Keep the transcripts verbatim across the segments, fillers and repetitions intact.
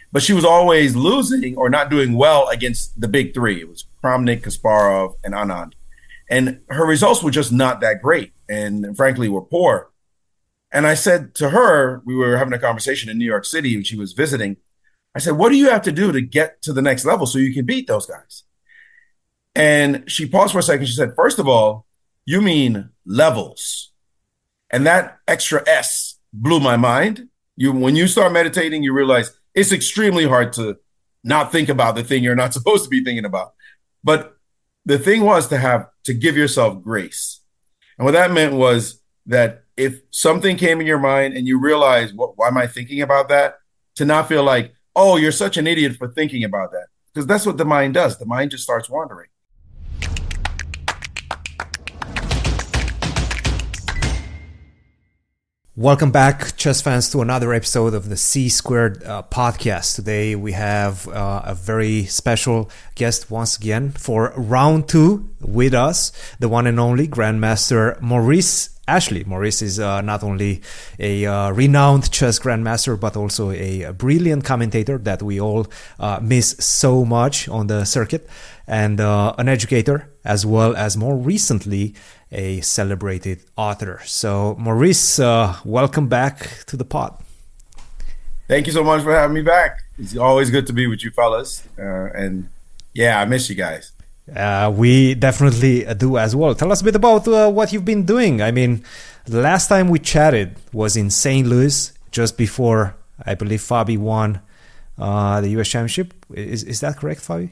but she was always losing or not doing well against the big three. It was Kramnik, Kasparov, and Anand. And her results were just not that great, and frankly, were poor. And I said to her, we were having a conversation in New York City when she was visiting. I said, what do you have to do to get to the next level so you can beat those guys? And she paused for a second. She said, first of all, you mean levels. And that extra S blew my mind. You, when you start meditating, you realize it's extremely hard to not think about the thing you're not supposed to be thinking about. But the thing was to have, to give yourself grace. And what that meant was that if something came in your mind and you realize, what, why am I thinking about that? To not feel like, oh, you're such an idiot for thinking about that. Because that's what the mind does. The mind just starts wandering. Welcome back, chess fans, to another episode of the C Squared uh, podcast. Today we have uh, a very special guest once again for round two with us, the one and only Grandmaster Maurice Ashley. Maurice is uh, not only a uh, renowned chess grandmaster, but also a, a brilliant commentator that we all uh, miss so much on the circuit, and uh, an educator, as well as more recently a celebrated author. So Maurice, uh, welcome back to the pod. Thank you so much for having me back. It's always good to be with you fellas. Uh, and yeah, I miss you guys. Uh, we definitely do as well. Tell us a bit about uh, what you've been doing. I mean, the last time we chatted was in Saint Louis, just before, I believe, Fabi won uh, the U S Championship. Is is that correct, Fabi?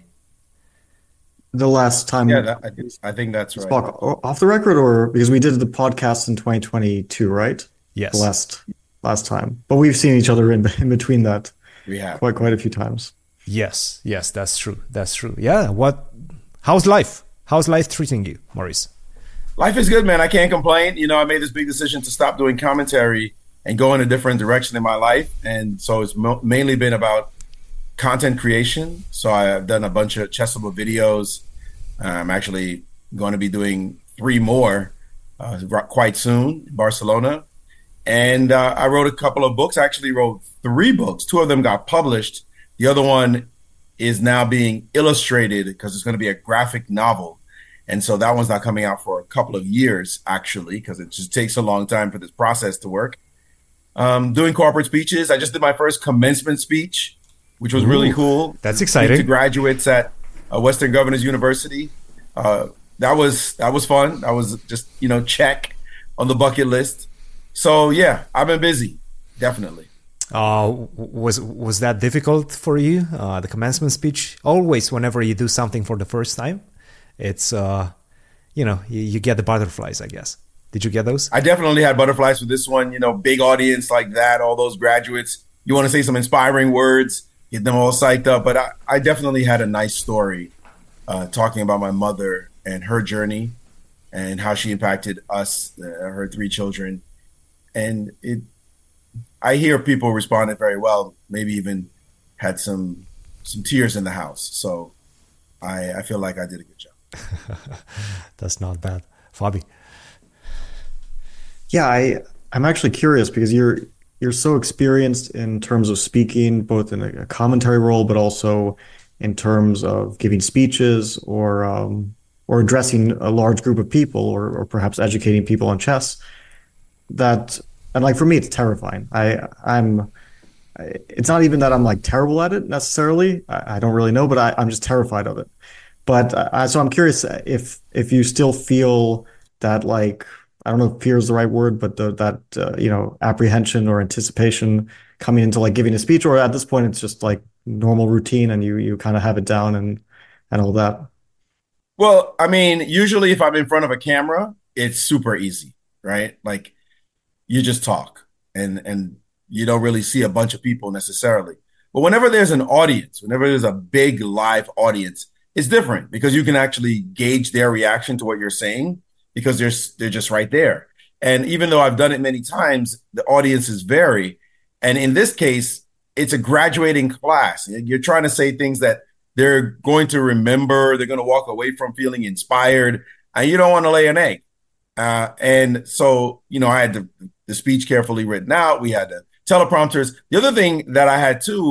The last time, yeah, that, I, I think that's right. Off the record, or because we did the podcast in twenty twenty-two, right? Yes. The last last time, but we've seen each other in in between that. We have quite quite a few times. Yes, yes, that's true. That's true. Yeah. What? How's life? How's life treating you, Maurice? Life is good, man. I can't complain. You know, I made this big decision to stop doing commentary and go in a different direction in my life, and so it's mo- mainly been about content creation. So I've done a bunch of Chessable videos. I'm actually going to be doing three more uh, quite soon in Barcelona. And uh, I wrote a couple of books. I actually wrote three books. Two of them got published. The other one is now being illustrated because it's going to be a graphic novel. And so that one's not coming out for a couple of years, actually, because it just takes a long time for this process to work. Um, doing corporate speeches. I just did my first commencement speech, which was Ooh, really cool. That's exciting. To graduates at uh, Western Governors University. Uh, that was that was fun. That was just, you know, check on the bucket list. So yeah, I've been busy, definitely. Uh, was was that difficult for you? Uh, the commencement speech. Always, whenever you do something for the first time, it's uh, you know, you, you get the butterflies, I guess. Did you get those? I definitely had butterflies for this one. You know, big audience like that, all those graduates. You want to say some inspiring words, get them all psyched up. But I, I definitely had a nice story uh, talking about my mother and her journey and how she impacted us, uh, her three children. And it, I hear people responded very well, maybe even had some some tears in the house. So I, I feel like I did a good job. That's not bad. Fabi? Yeah, I, I'm actually curious because you're you're so experienced in terms of speaking, both in a commentary role, but also in terms of giving speeches or um, or addressing a large group of people, or, or perhaps educating people on chess. That and like for me, it's terrifying. I I'm. It's not even that I'm like terrible at it necessarily. I, I don't really know, but I, I'm just terrified of it. But uh, so I'm curious if if you still feel that, like, I don't know if fear is the right word, but the, that uh, you know, apprehension or anticipation coming into like giving a speech, or at this point it's just like normal routine and you you kind of have it down and and all that. Well, I mean, usually if I'm in front of a camera, it's super easy, right? Like you just talk and and you don't really see a bunch of people necessarily. But whenever there's an audience, whenever there's a big live audience, it's different because you can actually gauge their reaction to what you're saying because they're, they're just right there. And even though I've done it many times, the audiences vary. And in this case, it's a graduating class. You're trying to say things that they're going to remember, they're going to walk away from feeling inspired, and you don't want to lay an egg. Uh, and so, you know, I had the, the speech carefully written out. We had the teleprompters. The other thing that I had too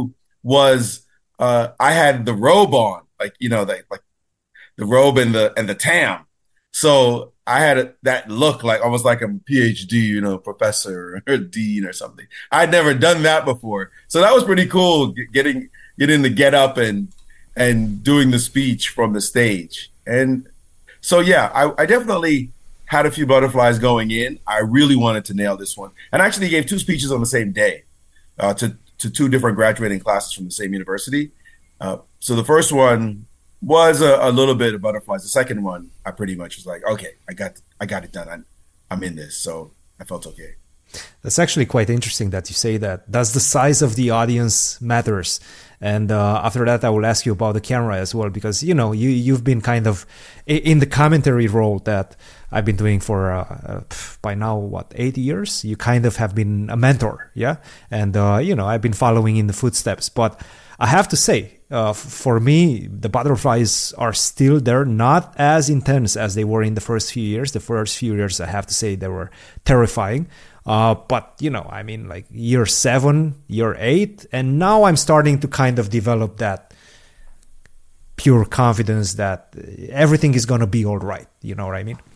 was uh, I had the robe on, like you know, like like the robe and the and the tam. So I had a, that look like almost like a PhD, you know, professor or dean or something. I'd never done that before, so that was pretty cool. Getting getting the get up and and doing the speech from the stage, and so yeah, I, I definitely had a few butterflies going in. I really wanted to nail this one, and I actually gave two speeches on the same day uh, to to two different graduating classes from the same university. Uh, so the first one was a, a little bit of butterflies. The second one, I pretty much was like, okay, I got I got it done. I'm, I'm in this, so I felt okay. That's actually quite interesting that you say that. Does the size of the audience matters? And uh, after that, I will ask you about the camera as well, because, you know, you, you've been kind of in the commentary role that I've been doing for uh, by now, what, eight years? You kind of have been a mentor, yeah? And, uh, you know, I've been following in the footsteps. But I have to say, uh, for me, the butterflies are still there, not as intense as they were in the first few years. The first few years, I have to say, they were terrifying. Uh, but, you know, I mean, like year seven, year eight, and now I'm starting to kind of develop that pure confidence that everything is going to be all right. You know what I mean?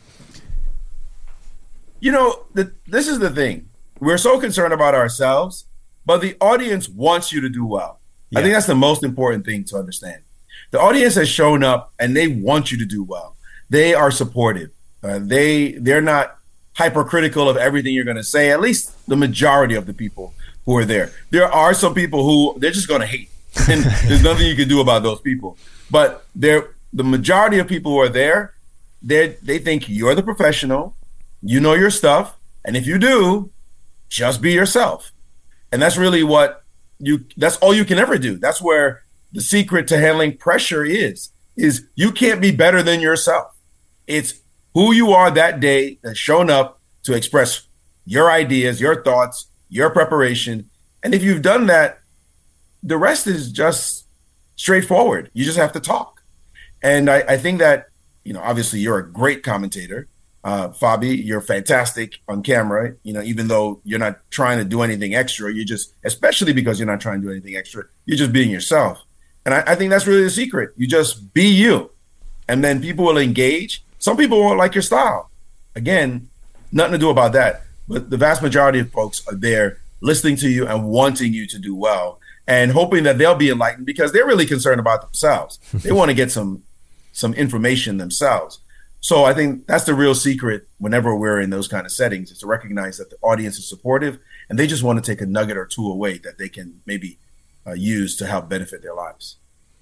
You know, the, this is the thing. We're so concerned about ourselves, but the audience wants you to do well. Yeah. I think that's the most important thing to understand. The audience has shown up and they want you to do well. They are supportive. Uh, they, they're not hypercritical of everything you're going to say, at least the majority of the people who are there. There are some people who they're just going to hate, and there's nothing you can do about those people. But they're, the majority of people who are there, they they think you're the professional, you know your stuff, and if you do, just be yourself. And that's really what you, that's all you can ever do. That's where the secret to handling pressure is, is you can't be better than yourself. It's who you are that day that's shown up to express your ideas, your thoughts, your preparation. And if you've done that, the rest is just straightforward. You just have to talk. And I, I think that, you know, obviously you're a great commentator. Uh, Fabi, you're fantastic on camera, you know, even though you're not trying to do anything extra, you just, especially because you're not trying to do anything extra, you're just being yourself. And I, I think that's really the secret. You just be you. And then people will engage. Some people won't like your style. Again, nothing to do about that. But the vast majority of folks are there listening to you and wanting you to do well and hoping that they'll be enlightened because they're really concerned about themselves. They want to get some some information themselves. So I think that's the real secret whenever we're in those kind of settings, is to recognize that the audience is supportive and they just want to take a nugget or two away that they can maybe uh, use to help benefit their lives.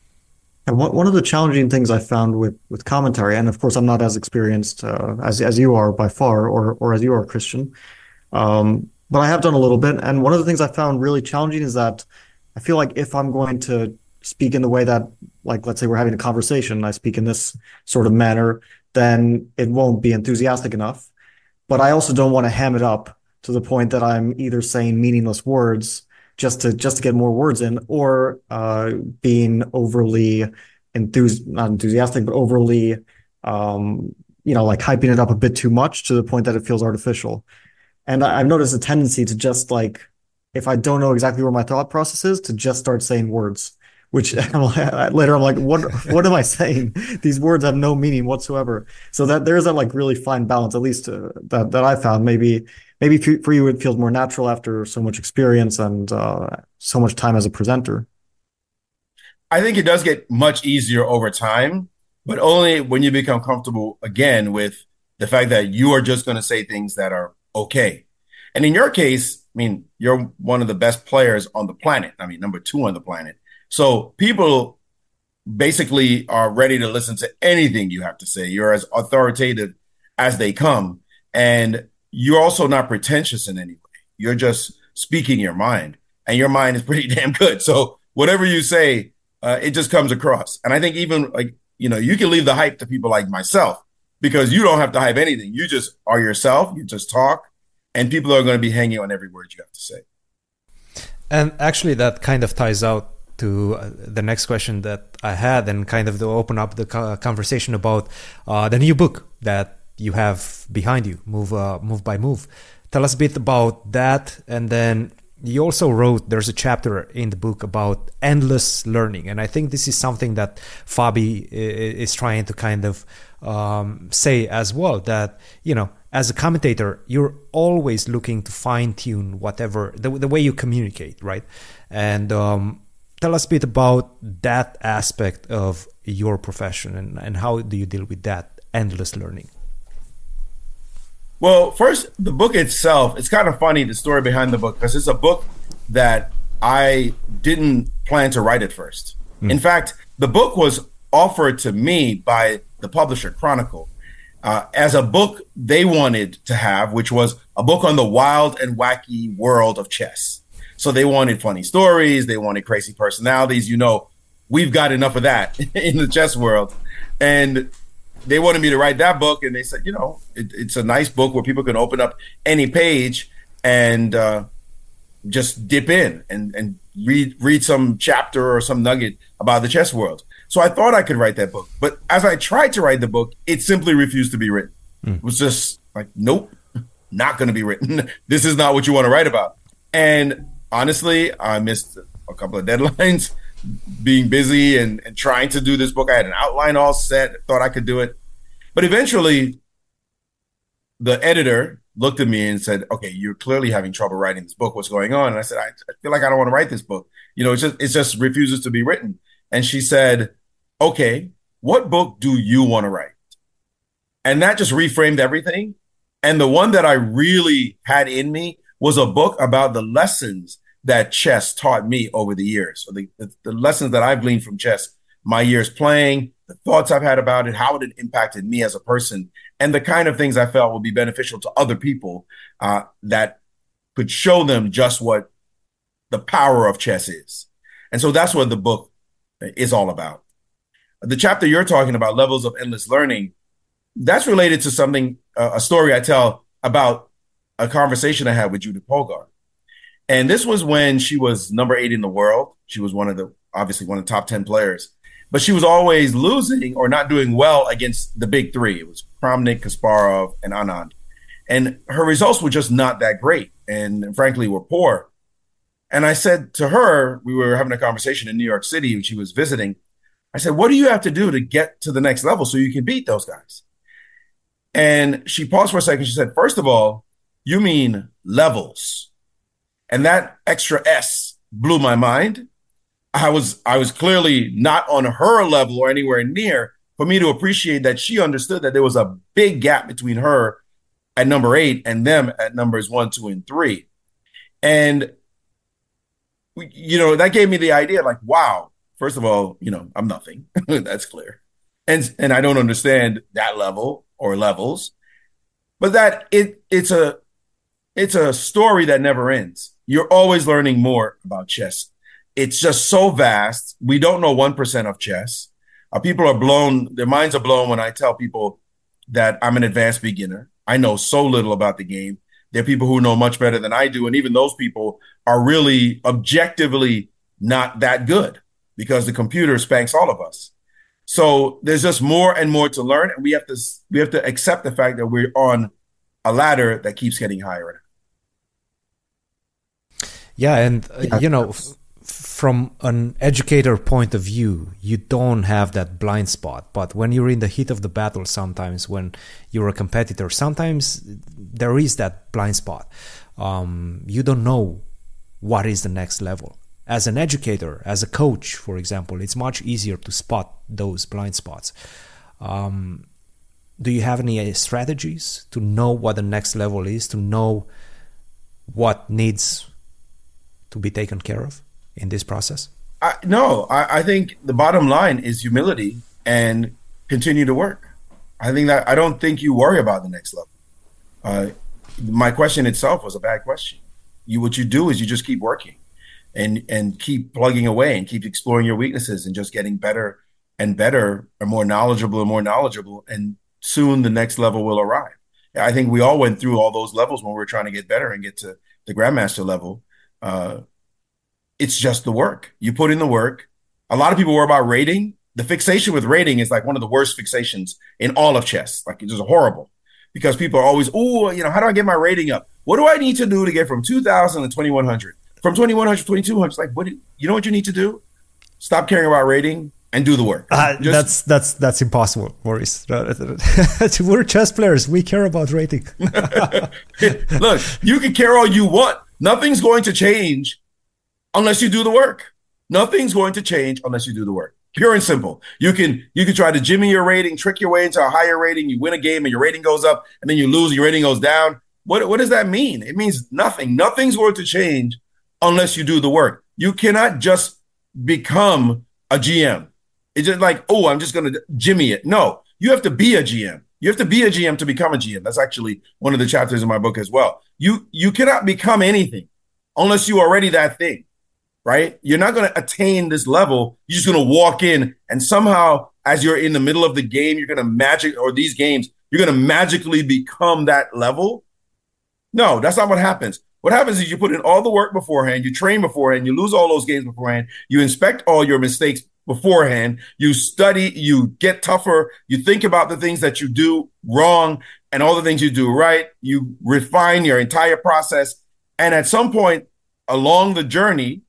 And one one of the challenging things I found with, with commentary, and of course I'm not as experienced uh, as as you are by far, or or as you are, Christian, um, but I have done a little bit. And one of the things I found really challenging is that I feel like if I'm going to speak in the way that, like, let's say we're having a conversation, I speak in this sort of manner, then it won't be enthusiastic enough. But I also don't want to ham it up to the point that I'm either saying meaningless words just to just to get more words in, or uh, being overly enthus not enthusiastic, but overly, um, you know, like hyping it up a bit too much to the point that it feels artificial. And I, I've noticed a tendency to just like, if I don't know exactly where my thought process is, to just start saying words, which later I'm like, what what am I saying? These words have no meaning whatsoever. So that there's that like really fine balance, at least uh, that that I found. Maybe. Maybe for you, it feels more natural after so much experience and uh, so much time as a presenter. I think it does get much easier over time, but only when you become comfortable again with the fact that you are just going to say things that are okay. And in your case, I mean, you're one of the best players on the planet. I mean, number two on the planet. So people basically are ready to listen to anything you have to say. You're as authoritative as they come. And you're also not pretentious in any way. You're just speaking your mind, and your mind is pretty damn good. So whatever you say, uh, it just comes across. And I think even like, you know, you can leave the hype to people like myself because you don't have to hype anything. You just are yourself. You just talk, and people are going to be hanging on every word you have to say. And actually that kind of ties out to the next question that I had, and kind of to open up the conversation about uh, the new book that you have behind you, move uh, move by move. Tell us a bit about that, and then you also wrote, there's a chapter in the book about endless learning. And I think this is something that Fabi is trying to kind of um, say as well, that, you know, as a commentator, you're always looking to fine tune whatever, the, the way you communicate, right? And um, tell us a bit about that aspect of your profession, and, and how do you deal with that endless learning? Well, first, the book itself, it's kind of funny, the story behind the book, because it's a book that I didn't plan to write at first. Mm. In fact, the book was offered to me by the publisher, Chronicle, uh, as a book they wanted to have, which was a book on the wild and wacky world of chess. So they wanted funny stories, they wanted crazy personalities. You know, we've got enough of that in the chess world. And they wanted me to write that book, and they said, you know, it, it's a nice book where people can open up any page and uh, just dip in and, and read read some chapter or some nugget about the chess world. So I thought I could write that book. But as I tried to write the book, it simply refused to be written. Mm. It was just like, nope, not going to be written. This is not what you want to write about. And honestly, I missed a couple of deadlines. Being busy and, and trying to do this book. I had an outline all set, thought I could do it. But eventually, the editor looked at me and said, okay, you're clearly having trouble writing this book. What's going on? And I said, I, I feel like I don't want to write this book. You know, it just, it just refuses to be written. And she said, okay, what book do you want to write? And that just reframed everything. And the one that I really had in me was a book about the lessons that chess taught me over the years. So the, the, the lessons that I've gleaned from chess, my years playing, the thoughts I've had about it, how it impacted me as a person, and the kind of things I felt would be beneficial to other people uh, that could show them just what the power of chess is. And so that's what the book is all about. The chapter you're talking about, Levels of Endless Learning, that's related to something, uh, a story I tell about a conversation I had with Judith Polgar. And this was when she was number eight in the world. She was one of the, obviously one of the top ten players, but she was always losing or not doing well against the big three. It was Kramnik, Kasparov, and Anand. And her results were just not that great, and frankly were poor. And I said to her, we were having a conversation in New York City when she was visiting. I said, what do you have to do to get to the next level so you can beat those guys? And she paused for a second. She said, first of all, you mean levels. And that extra S blew my mind. I was I was clearly not on her level or anywhere near for me to appreciate that she understood that there was a big gap between her at number eight and them at numbers one, two, and three. And, you know, that gave me the idea like, wow, first of all, you know, I'm nothing. That's clear. And and I don't understand that level or levels. But that it it's a it's a story that never ends. You're always learning more about chess. It's just so vast. We don't know one percent of chess. Uh, people are blown, their minds are blown when I tell people that I'm an advanced beginner. I know so little about the game. There are people who know much better than I do. And even those people are really objectively not that good because the computer spanks all of us. So there's just more and more to learn. And we have to, we have to accept the fact that we're on a ladder that keeps getting higher. Yeah, and uh, you know, f- from an educator point of view, you don't have that blind spot. But when you're in the heat of the battle, sometimes when you're a competitor, sometimes there is that blind spot. Um, you don't know what is the next level. As an educator, as a coach, for example, it's much easier to spot those blind spots. Um, do you have any strategies to know what the next level is, to know what needs to be taken care of in this process? I, no, I, I think the bottom line is humility and continue to work. I think that I don't think you worry about the next level. Uh, my question itself was a bad question. You, what you do is you just keep working and, and keep plugging away and keep exploring your weaknesses and just getting better and better and more knowledgeable and more knowledgeable. And soon the next level will arrive. I think we all went through all those levels when we were trying to get better and get to the Grandmaster level. Uh, it's just the work. You put in the work. A lot of people worry about rating. The fixation with rating is like one of the worst fixations in all of chess. Like it's just horrible because people are always, oh, you know, how do I get my rating up? What do I need to do to get from two thousand to twenty-one hundred? from twenty-one hundred, twenty-two hundred, like, what? Do, you know what you need to do? Stop caring about rating and do the work. Uh, Just, that's that's that's impossible, Maurice. We're chess players. We care about rating. Look, you can care all you want. Nothing's going to change unless you do the work. Nothing's going to change unless you do the work. Pure and simple. You can you can try to jimmy your rating, trick your way into a higher rating. You win a game and your rating goes up, and then you lose, your rating goes down. What what does that mean? It means nothing. Nothing's going to change unless you do the work. You cannot just become a G M. It's just like, oh, I'm just going to jimmy it. No, you have to be a G M. You have to be a G M to become a G M. That's actually one of the chapters in my book as well. You you cannot become anything unless you're already that thing, right? You're not going to attain this level. You're just going to walk in and somehow, as you're in the middle of the game, you're going to magic, or these games, you're going to magically become that level. No, that's not what happens. What happens is you put in all the work beforehand, you train beforehand, you lose all those games beforehand, you inspect all your mistakes beforehand, you study, you get tougher, you think about the things that you do wrong and all the things you do right, you refine your entire process. And at some point along the journey,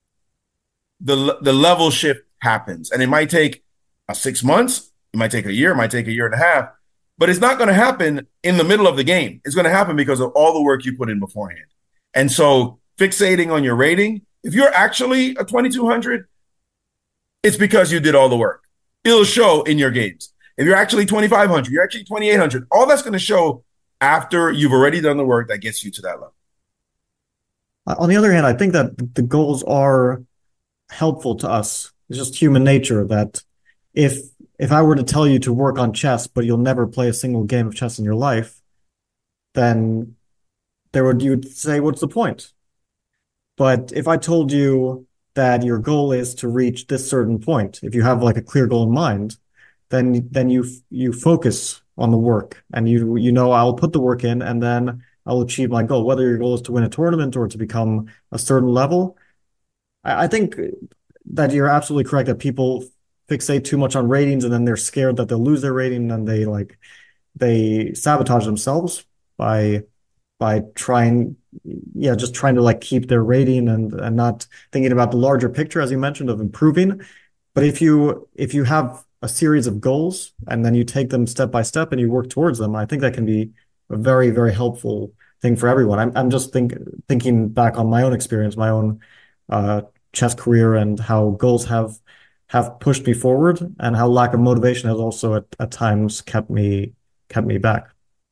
the, the level shift happens. And it might take uh, six months, it might take a year, it might take a year and a half, but it's not going to happen in the middle of the game. It's going to happen because of all the work you put in beforehand. And so fixating on your rating, if you're actually a twenty-two hundred, it's because you did all the work. It'll show in your games. If you're actually twenty-five hundred, you're actually twenty-eight hundred, all that's going to show after you've already done the work that gets you to that level. On the other hand, I think that the goals are helpful to us. It's just human nature that if if I were to tell you to work on chess, but you'll never play a single game of chess in your life, then there would you would say, what's the point? But if I told you that your goal is to reach this certain point, if you have like a clear goal in mind, then then you you focus on the work, and you you know I'll put the work in, and then I'll achieve my goal. Whether your goal is to win a tournament or to become a certain level, I, I think that you're absolutely correct that people fixate too much on ratings, and then they're scared that they'll lose their rating, and they like they sabotage themselves by by trying, yeah, just trying to like keep their rating and and not thinking about the larger picture, as you mentioned, of improving. But if you if you have a series of goals and then you take them step by step and you work towards them, I think that can be a very, very helpful thing for everyone. I'm I'm just think thinking back on my own experience, my own uh, chess career, and how goals have have pushed me forward, and how lack of motivation has also at, at times kept me kept me back.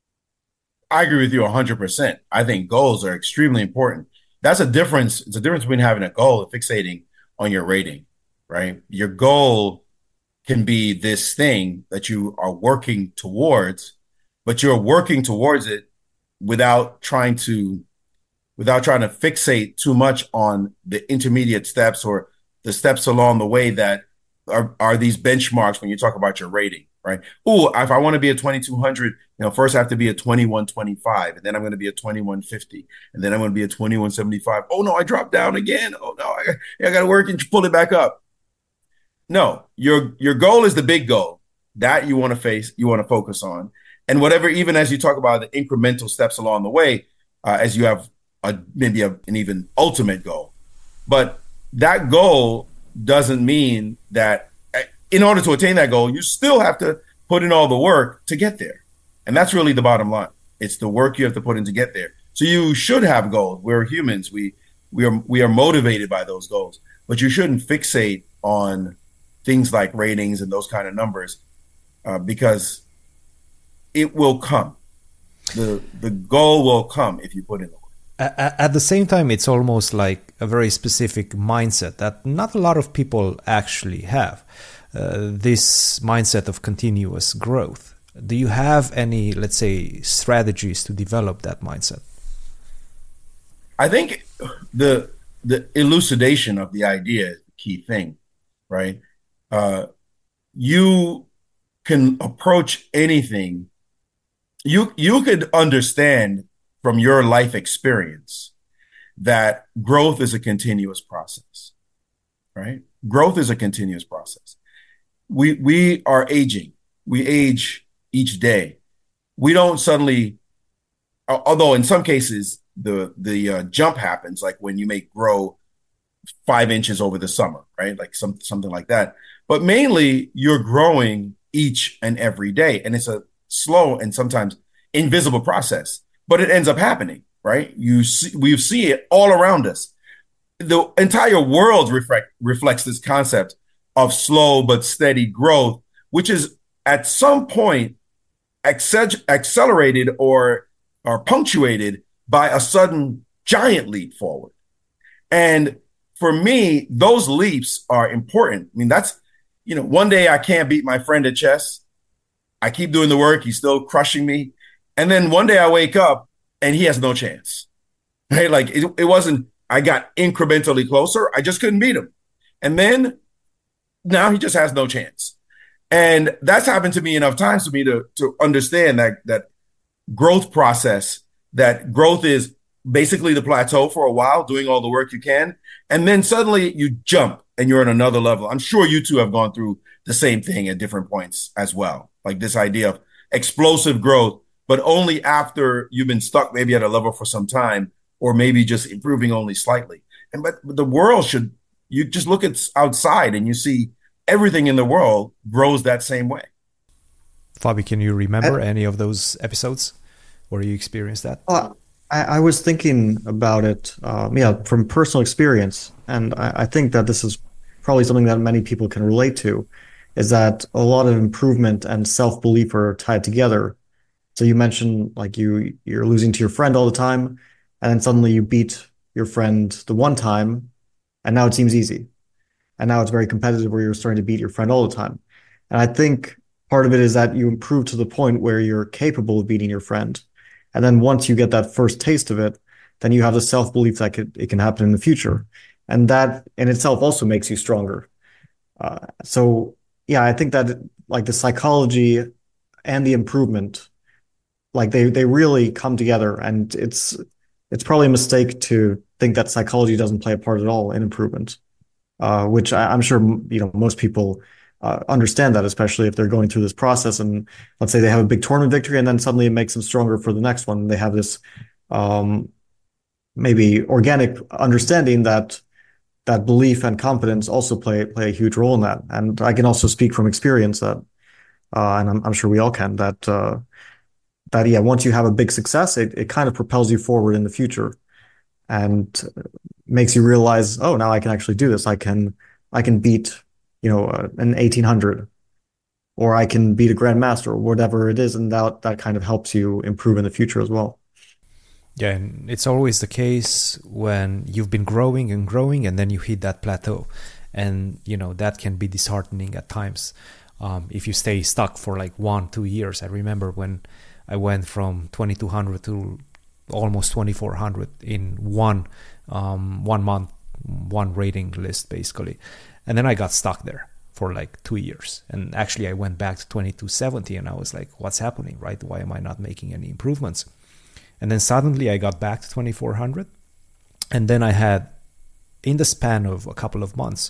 I agree with you one hundred percent. I think goals are extremely important. That's a difference. It's a difference between having a goal and fixating on your rating, right? Your goal can be this thing that you are working towards, but you're working towards it without trying to, without trying to fixate too much on the intermediate steps or the steps along the way that are, are these benchmarks when you talk about your rating. Right. Oh, if I want to be a twenty-two hundred, you know, first I have to be a twenty-one twenty-five, and then I'm going to be a twenty-one fifty, and then I'm going to be a twenty-one seventy-five. Oh, no, I dropped down again. Oh, no, I, I got to work and pull it back up. No, your your goal is the big goal that you want to face, you want to focus on. And whatever, even as you talk about the incremental steps along the way, uh, as you have a, maybe a, an even ultimate goal. But that goal doesn't mean that in order to attain that goal, you still have to put in all the work to get there. And that's really the bottom line. It's the work you have to put in to get there. So you should have goals. We're humans. We we are we are motivated by those goals. But you shouldn't fixate on things like ratings and those kind of numbers uh, because it will come. The the goal will come if you put in the work. At the same time, it's almost like a very specific mindset that not a lot of people actually have. Uh, this mindset of continuous growth. Do you have any, let's say, strategies to develop that mindset? I think the the elucidation of the idea is the key thing, right? Uh, you can approach anything. You you could understand from your life experience that growth is a continuous process, right? Growth is a continuous process. We we are aging. We age each day. We don't suddenly, although in some cases the the uh, jump happens, like when you make grow five inches over the summer, right? Like some something like that. But mainly, you're growing each and every day, and it's a slow and sometimes invisible process, but it ends up happening, right? You see, we see it all around us. The entire world reflect, reflects this concept of slow but steady growth, which is at some point acce- accelerated or or punctuated by a sudden giant leap forward. And for me, those leaps are important. I mean, that's, you know, one day I can't beat my friend at chess. I keep doing the work. He's still crushing me. And then one day I wake up and he has no chance, right? Like it, it wasn't, I got incrementally closer. I just couldn't beat him. And then now he just has no chance. And that's happened to me enough times for me to, to understand that, that growth process, that growth is basically the plateau for a while, doing all the work you can. And then suddenly you jump and you're at another level. I'm sure you two have gone through the same thing at different points as well. Like this idea of explosive growth, but only after you've been stuck maybe at a level for some time, or maybe just improving only slightly. And but the world should, you just look at outside and you see everything in the world grows that same way. Fabi, can you remember I, any of those episodes where you experienced that? Uh, I, I was thinking about it, um, yeah, from personal experience. And I, I think that this is probably something that many people can relate to, is that a lot of improvement and self-belief are tied together. So you mentioned like you, you're losing to your friend all the time, and then suddenly you beat your friend the one time, and now it seems easy. And now it's very competitive where you're starting to beat your friend all the time. And I think part of it is that you improve to the point where you're capable of beating your friend. And then once you get that first taste of it, then you have the self-belief that could, it can happen in the future. And that in itself also makes you stronger. Uh, so, yeah, I think that like the psychology and the improvement, like they, they really come together. And it's, it's probably a mistake to think that psychology doesn't play a part at all in improvement, uh, which I, I'm sure, you know, most people uh, understand that, especially if they're going through this process. And let's say they have a big tournament victory, and then suddenly it makes them stronger for the next one. They have this um, maybe organic understanding that that belief and confidence also play play a huge role in that. And I can also speak from experience that, uh, and I'm, I'm sure we all can, that uh, that yeah, once you have a big success, it it kind of propels you forward in the future, and makes you realize, oh, now I can actually do this. I can I can beat, you know, uh, an eighteen hundred, or I can beat a grandmaster, or whatever it is, and that that kind of helps you improve in the future as well. Yeah, and it's always the case when you've been growing and growing, and then you hit that plateau, and you know that can be disheartening at times. Um, if you stay stuck for like one, two years. I remember when I went from twenty-two hundred to almost twenty-four hundred in one um, one month, one rating list basically, and then I got stuck there for like two years. And actually, I went back to twenty-two seventy, and I was like, "What's happening? Right? Why am I not making any improvements?" And then suddenly I got back to twenty-four hundred. And then I had, in the span of a couple of months,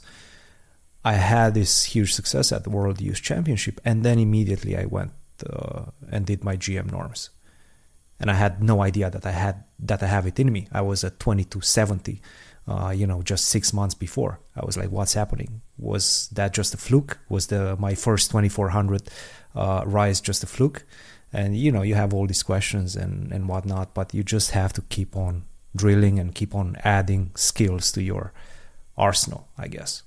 I had this huge success at the World Youth Championship. And then immediately I went uh, and did my G M norms. And I had no idea that I had that I have it in me. I was at twenty-two seventy, uh, you know, just six months before. I was like, what's happening? Was that just a fluke? Was the my first twenty-four hundred uh, rise just a fluke? And, you know, you have all these questions and, and whatnot, but you just have to keep on drilling and keep on adding skills to your arsenal, I guess.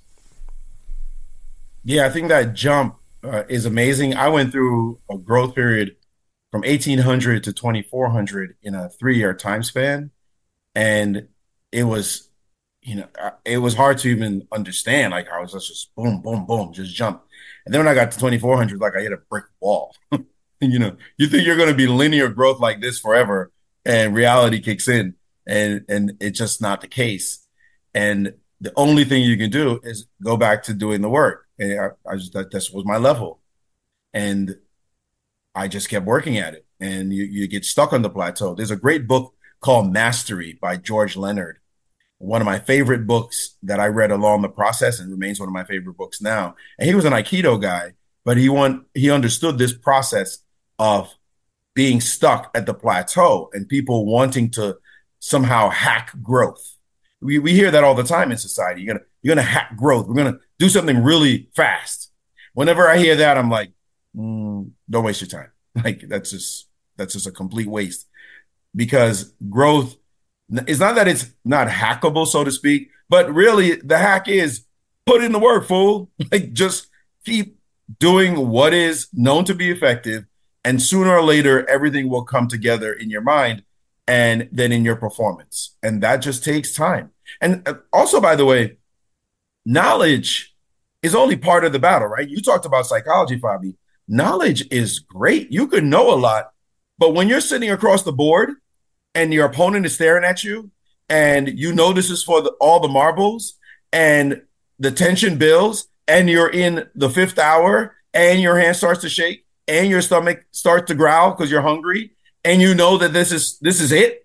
Yeah, I think that jump uh, is amazing. I went through a growth period from eighteen hundred to twenty-four hundred in a three-year time span. And it was, you know, it was hard to even understand. Like, I was just boom, boom, boom, just jump. And then when I got to twenty-four hundred, like I hit a brick wall. You know, you think you're going to be linear growth like this forever, and reality kicks in, and and it's just not the case. And the only thing you can do is go back to doing the work. And I, I just that this was my level, and I just kept working at it. And you you get stuck on the plateau. There's a great book called Mastery by George Leonard, one of my favorite books that I read along the process, and remains one of my favorite books now. And he was an Aikido guy, but he want he understood this process of being stuck at the plateau and people wanting to somehow hack growth. We we hear that all the time in society. You're gonna you're gonna hack growth. We're gonna do something really fast. Whenever I hear that, I'm like, mm, don't waste your time. Like that's just that's just a complete waste, because growth is not that it's not hackable, so to speak, but really the hack is put in the work, fool. Like just keep doing what is known to be effective, and sooner or later everything will come together in your mind and then in your performance. And that just takes time. And also, by the way, knowledge is only part of the battle, right? You talked about psychology, Fabi. Knowledge is great. You can know a lot, but when you're sitting across the board and your opponent is staring at you and you know this is for the, all the marbles, and the tension builds and you're in the fifth hour and your hand starts to shake and your stomach starts to growl because you're hungry and you know that this is this is it.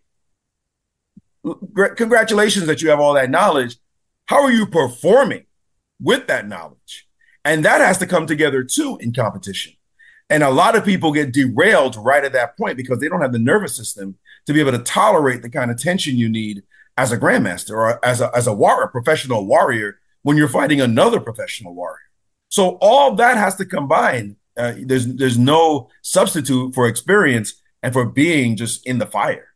Congratulations that you have all that knowledge. How are you performing with that knowledge? And that has to come together too in competition. And a lot of people get derailed right at that point because they don't have the nervous system to be able to tolerate the kind of tension you need as a grandmaster or as a, as a warrior, professional warrior, when you're fighting another professional warrior. So all that has to combine. Uh, there's there's no substitute for experience and for being just in the fire.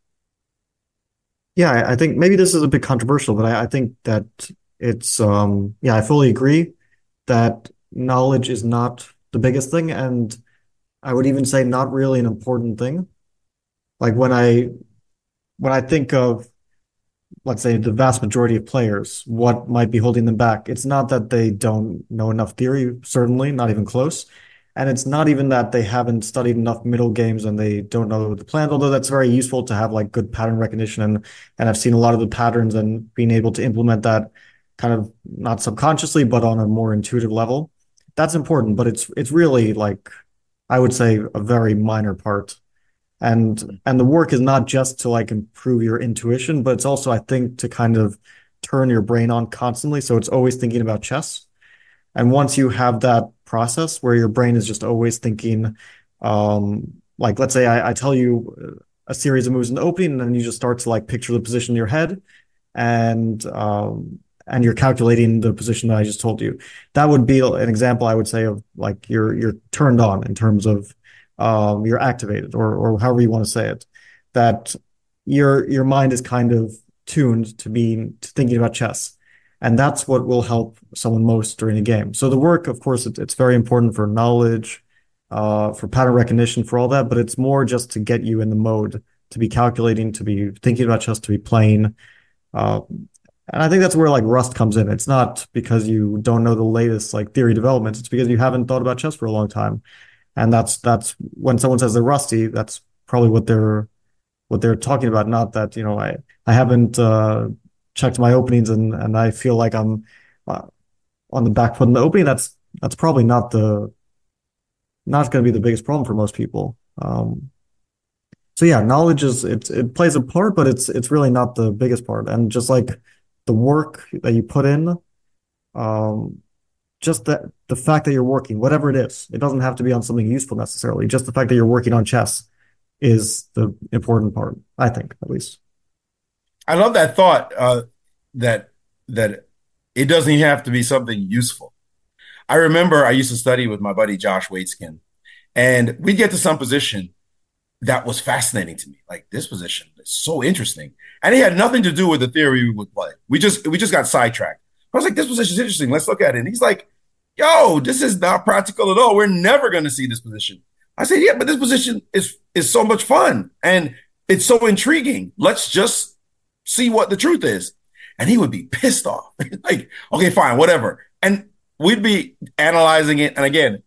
Yeah, I think maybe this is a bit controversial, but I, I think that it's, um, yeah, I fully agree that knowledge is not the biggest thing. And I would even say not really an important thing. Like when I, when I think of, let's say, the vast majority of players, what might be holding them back, it's not that they don't know enough theory, certainly, not even close. And it's not even that they haven't studied enough middle games and they don't know the plan, although that's very useful to have like good pattern recognition. And, and I've seen a lot of the patterns and being able to implement that kind of not subconsciously, but on a more intuitive level. That's important, but it's it's really like, I would say, a very minor part. And and the work is not just to like improve your intuition, but it's also, I think, to kind of turn your brain on constantly. So it's always thinking about chess. And once you have that process where your brain is just always thinking, um, like, let's say I, I tell you a series of moves in the opening, and then you just start to like picture the position in your head, and um, and you're calculating the position that I just told you. That would be an example, I would say, of like you're you're turned on in terms of um, you're activated, or or however you want to say it. That your your mind is kind of tuned to being to thinking about chess. And that's what will help someone most during a game. So the work, of course, it, it's very important for knowledge, uh, for pattern recognition, for all that, but it's more just to get you in the mode, to be calculating, to be thinking about chess, to be playing. Uh, and I think that's where like Rust comes in. It's not because you don't know the latest like theory developments. It's because you haven't thought about chess for a long time. And that's that's when someone says they're rusty, that's probably what they're what they're talking about. Not that, you know, I, I haven't uh, checked my openings and and I feel like I'm uh, on the back foot in the opening. That's that's probably not the not going to be the biggest problem for most people. Um, so yeah, knowledge is it it plays a part, but it's it's really not the biggest part. And just like the work that you put in, um, just that the fact that you're working, whatever it is, it doesn't have to be on something useful necessarily. Just the fact that you're working on chess is the important part, I think, at least. I love that thought uh, that that it doesn't even have to be something useful. I remember I used to study with my buddy Josh Waitzkin, and we'd get to some position that was fascinating to me. Like, this position is so interesting, and it had nothing to do with the theory we would play. We just we just got sidetracked. I was like, this position is interesting. Let's look at it. And he's like, yo, this is not practical at all. We're never going to see this position. I said, yeah, but this position is is so much fun and it's so intriguing. Let's just see what the truth is. And he would be pissed off. Like, okay, fine, whatever. And we'd be analyzing it. And again,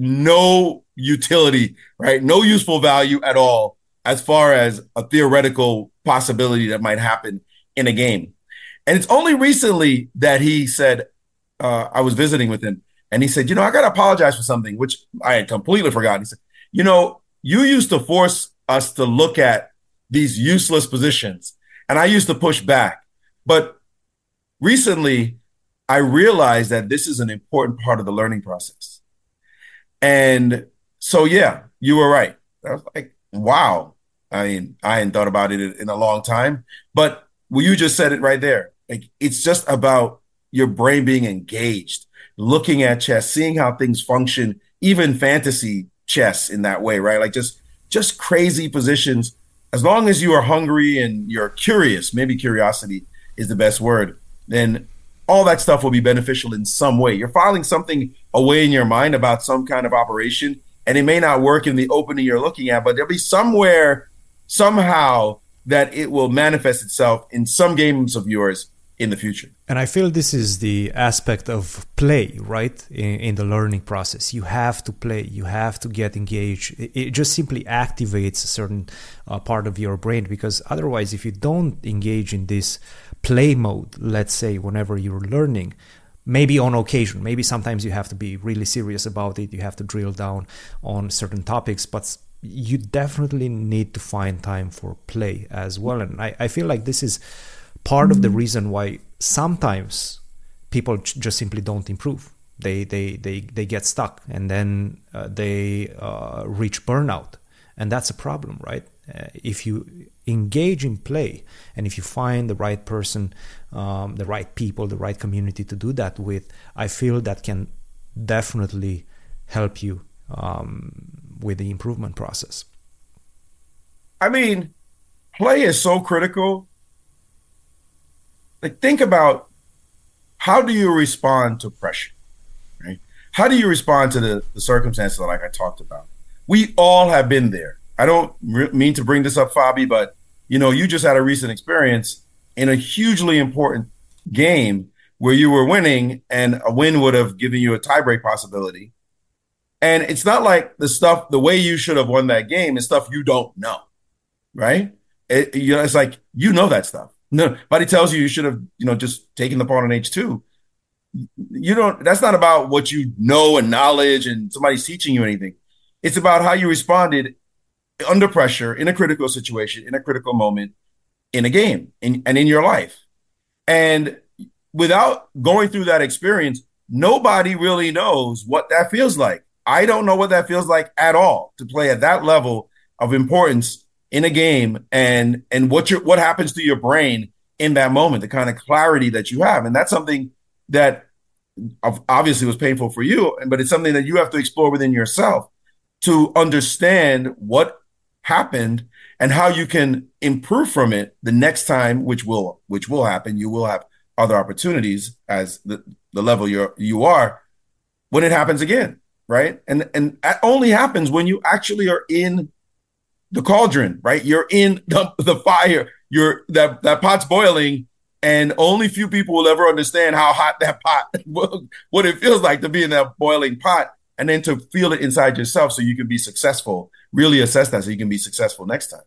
no utility, right? No useful value at all as far as a theoretical possibility that might happen in a game. And it's only recently that he said, uh, I was visiting with him, and he said, you know, I got to apologize for something, which I had completely forgotten. He said, you know, you used to force us to look at these useless positions, and I used to push back. But recently, I realized that this is an important part of the learning process. And so, yeah, you were right. I was like, wow, I mean, I hadn't thought about it in a long time, but well, you just said it right there. Like, it's just about your brain being engaged, looking at chess, seeing how things function, even fantasy chess in that way, right? Like just just crazy positions. As long as you are hungry and you're curious, maybe curiosity is the best word, then all that stuff will be beneficial in some way. You're filing something away in your mind about some kind of operation, and it may not work in the opening you're looking at, but there'll be somewhere, somehow, that it will manifest itself in some games of yours in the future. And I feel this is the aspect of play, right? In, in the learning process, you have to play, you have to get engaged. It, it just simply activates a certain uh, part of your brain, because otherwise, if you don't engage in this play mode, let's say, whenever you're learning, maybe on occasion, maybe sometimes you have to be really serious about it, you have to drill down on certain topics, but you definitely need to find time for play as well. And I, I feel like this is part of the reason why sometimes people just simply don't improve. They they they, they get stuck, and then uh, they uh, reach burnout, and that's a problem, right? Uh, if you engage in play, and if you find the right person, um, the right people, the right community to do that with, I feel that can definitely help you um, with the improvement process. I mean, play is so critical. Like, think about, how do you respond to pressure, right? How do you respond to the, the circumstances like I talked about? We all have been there. I don't re- mean to bring this up, Fabi, but, you know, you just had a recent experience in a hugely important game where you were winning and a win would have given you a tiebreak possibility. And it's not like the stuff, the way you should have won that game is stuff you don't know, right? It, you know, it's like, you know that stuff. Nobody tells you you should have, you know, just taken the pawn on H two. You don't, that's not about what you know and knowledge and somebody's teaching you anything. It's about how you responded under pressure, in a critical situation, in a critical moment, in a game, in, and in your life. And without going through that experience, nobody really knows what that feels like. I don't know what that feels like at all, to play at that level of importance in a game, and and what your what happens to your brain in that moment, the kind of clarity that you have. And that's something that obviously was painful for you, but it's something that you have to explore within yourself to understand what happened and how you can improve from it the next time, which will which will happen. You will have other opportunities as the, the level you're you are when it happens again, right? And and that only happens when you actually are in the cauldron, right? You're in the, the fire. You're that that pot's boiling, and only few people will ever understand how hot that pot, what it feels like to be in that boiling pot, and then to feel it inside yourself, so you can be successful. Really assess that, so you can be successful next time.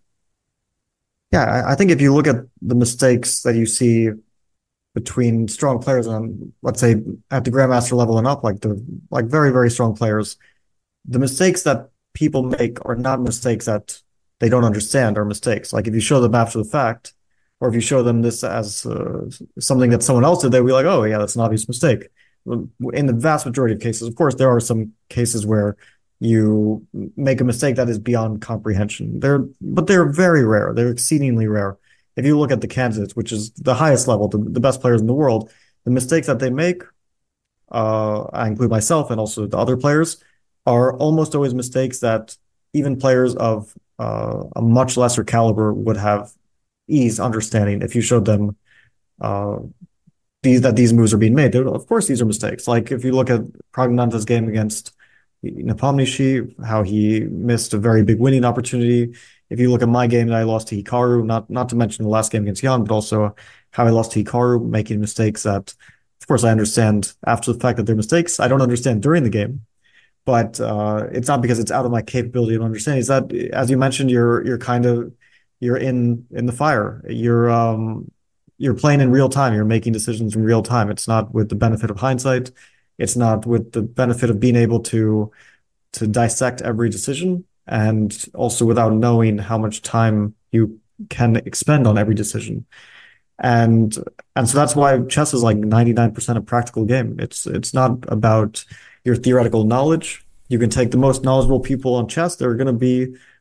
Yeah, I think if you look at the mistakes that you see between strong players on, let's say, at the grandmaster level and up, like the like very very strong players, the mistakes that people make are not mistakes that they don't understand are mistakes. Like, if you show them after the fact, or if you show them this as uh, something that someone else did, they'll be like, oh yeah, that's an obvious mistake. In the vast majority of cases, of course, there are some cases where you make a mistake that is beyond comprehension. They're, but they're very rare. They're exceedingly rare. If you look at the candidates, which is the highest level, the, the best players in the world, the mistakes that they make, uh, I include myself and also the other players, are almost always mistakes that even players of uh, a much lesser caliber would have ease understanding if you showed them uh, these that these moves are being made. They're, of course, these are mistakes. Like, if you look at Praggnanandha's game against Nepomniachtchi, how he missed a very big winning opportunity. If you look at my game that I lost to Hikaru, not not to mention the last game against Jan, but also how I lost to Hikaru, making mistakes that, of course, I understand after the fact that they're mistakes. I don't understand during the game. But uh, it's not because it's out of my capability of understanding. It's that, as you mentioned, you're you're kind of you're in in the fire. You're um you're playing in real time. You're making decisions in real time. It's not with the benefit of hindsight. It's not with the benefit of being able to to dissect every decision, and also without knowing how much time you can expend on every decision. And and so that's why chess is like ninety-nine percent a practical game. It's it's not about your theoretical knowledge. You can take the most knowledgeable people on chess. They're going to be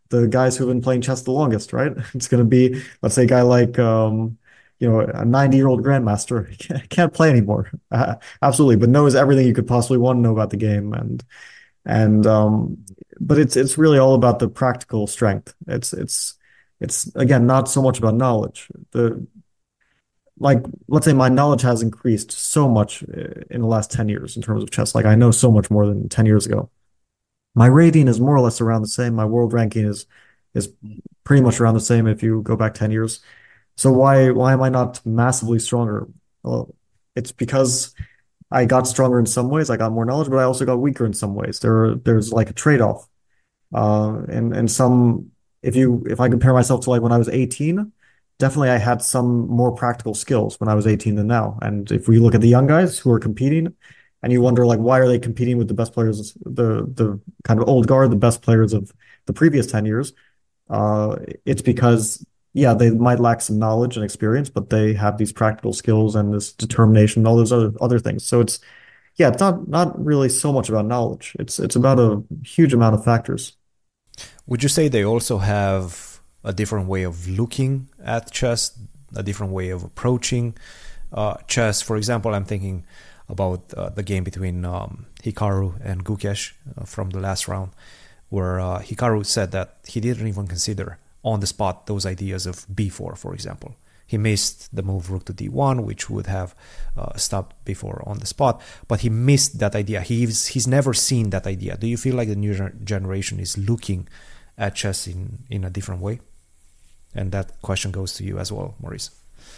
the guys who've been playing chess the longest, right? It's going to be, let's say, a guy like, um, you know, a ninety-year-old grandmaster can't play anymore. Uh, absolutely, but knows everything you could possibly want to know about the game, and and um, but it's it's really all about the practical strength. It's it's it's again not so much about knowledge. The like let's say my knowledge has increased so much uh, in the last ten years in terms of chess. Like I know so much more than ten years ago. My rating is more or less around the same. My world ranking is is pretty much around the same if you go back ten years. So why why am I not massively stronger? Well, it's because I got stronger in some ways. I got more knowledge, but I also got weaker in some ways. There there's like a trade-off. Uh, and and some if you if I compare myself to like when I was eighteen, definitely I had some more practical skills when I was eighteen than now. And if we look at the young guys who are competing, and you wonder like why are they competing with the best players, the the kind of old guard, the best players of the previous ten years, uh, it's because yeah, they might lack some knowledge and experience, but they have these practical skills and this determination and all those other other things. So it's yeah, it's not not really so much about knowledge. It's it's about a huge amount of factors. Would you say they also have a different way of looking at chess, a different way of approaching uh, chess? For example, I'm thinking about uh, the game between um, Hikaru and Gukesh uh, from the last round, where uh, Hikaru said that he didn't even consider on the spot those ideas of b four, for example. He missed the move rook to d one, which would have uh, stopped b four on the spot, but he missed that idea. He's he's never seen that idea. Do you feel like the new generation is looking at chess in, in a different way? And that question goes to you as well, Maurice.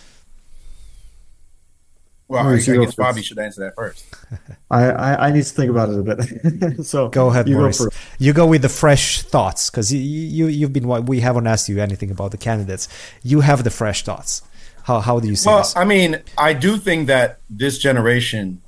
Well, I, I guess Bobby should answer that first. I, I, I need to think about it a bit. So go ahead, you Maurice. Go you go with the fresh thoughts, because you, you you've been. We haven't asked you anything about the candidates. You have the fresh thoughts. How how do you see well, this? Well, I mean, I do think that this generation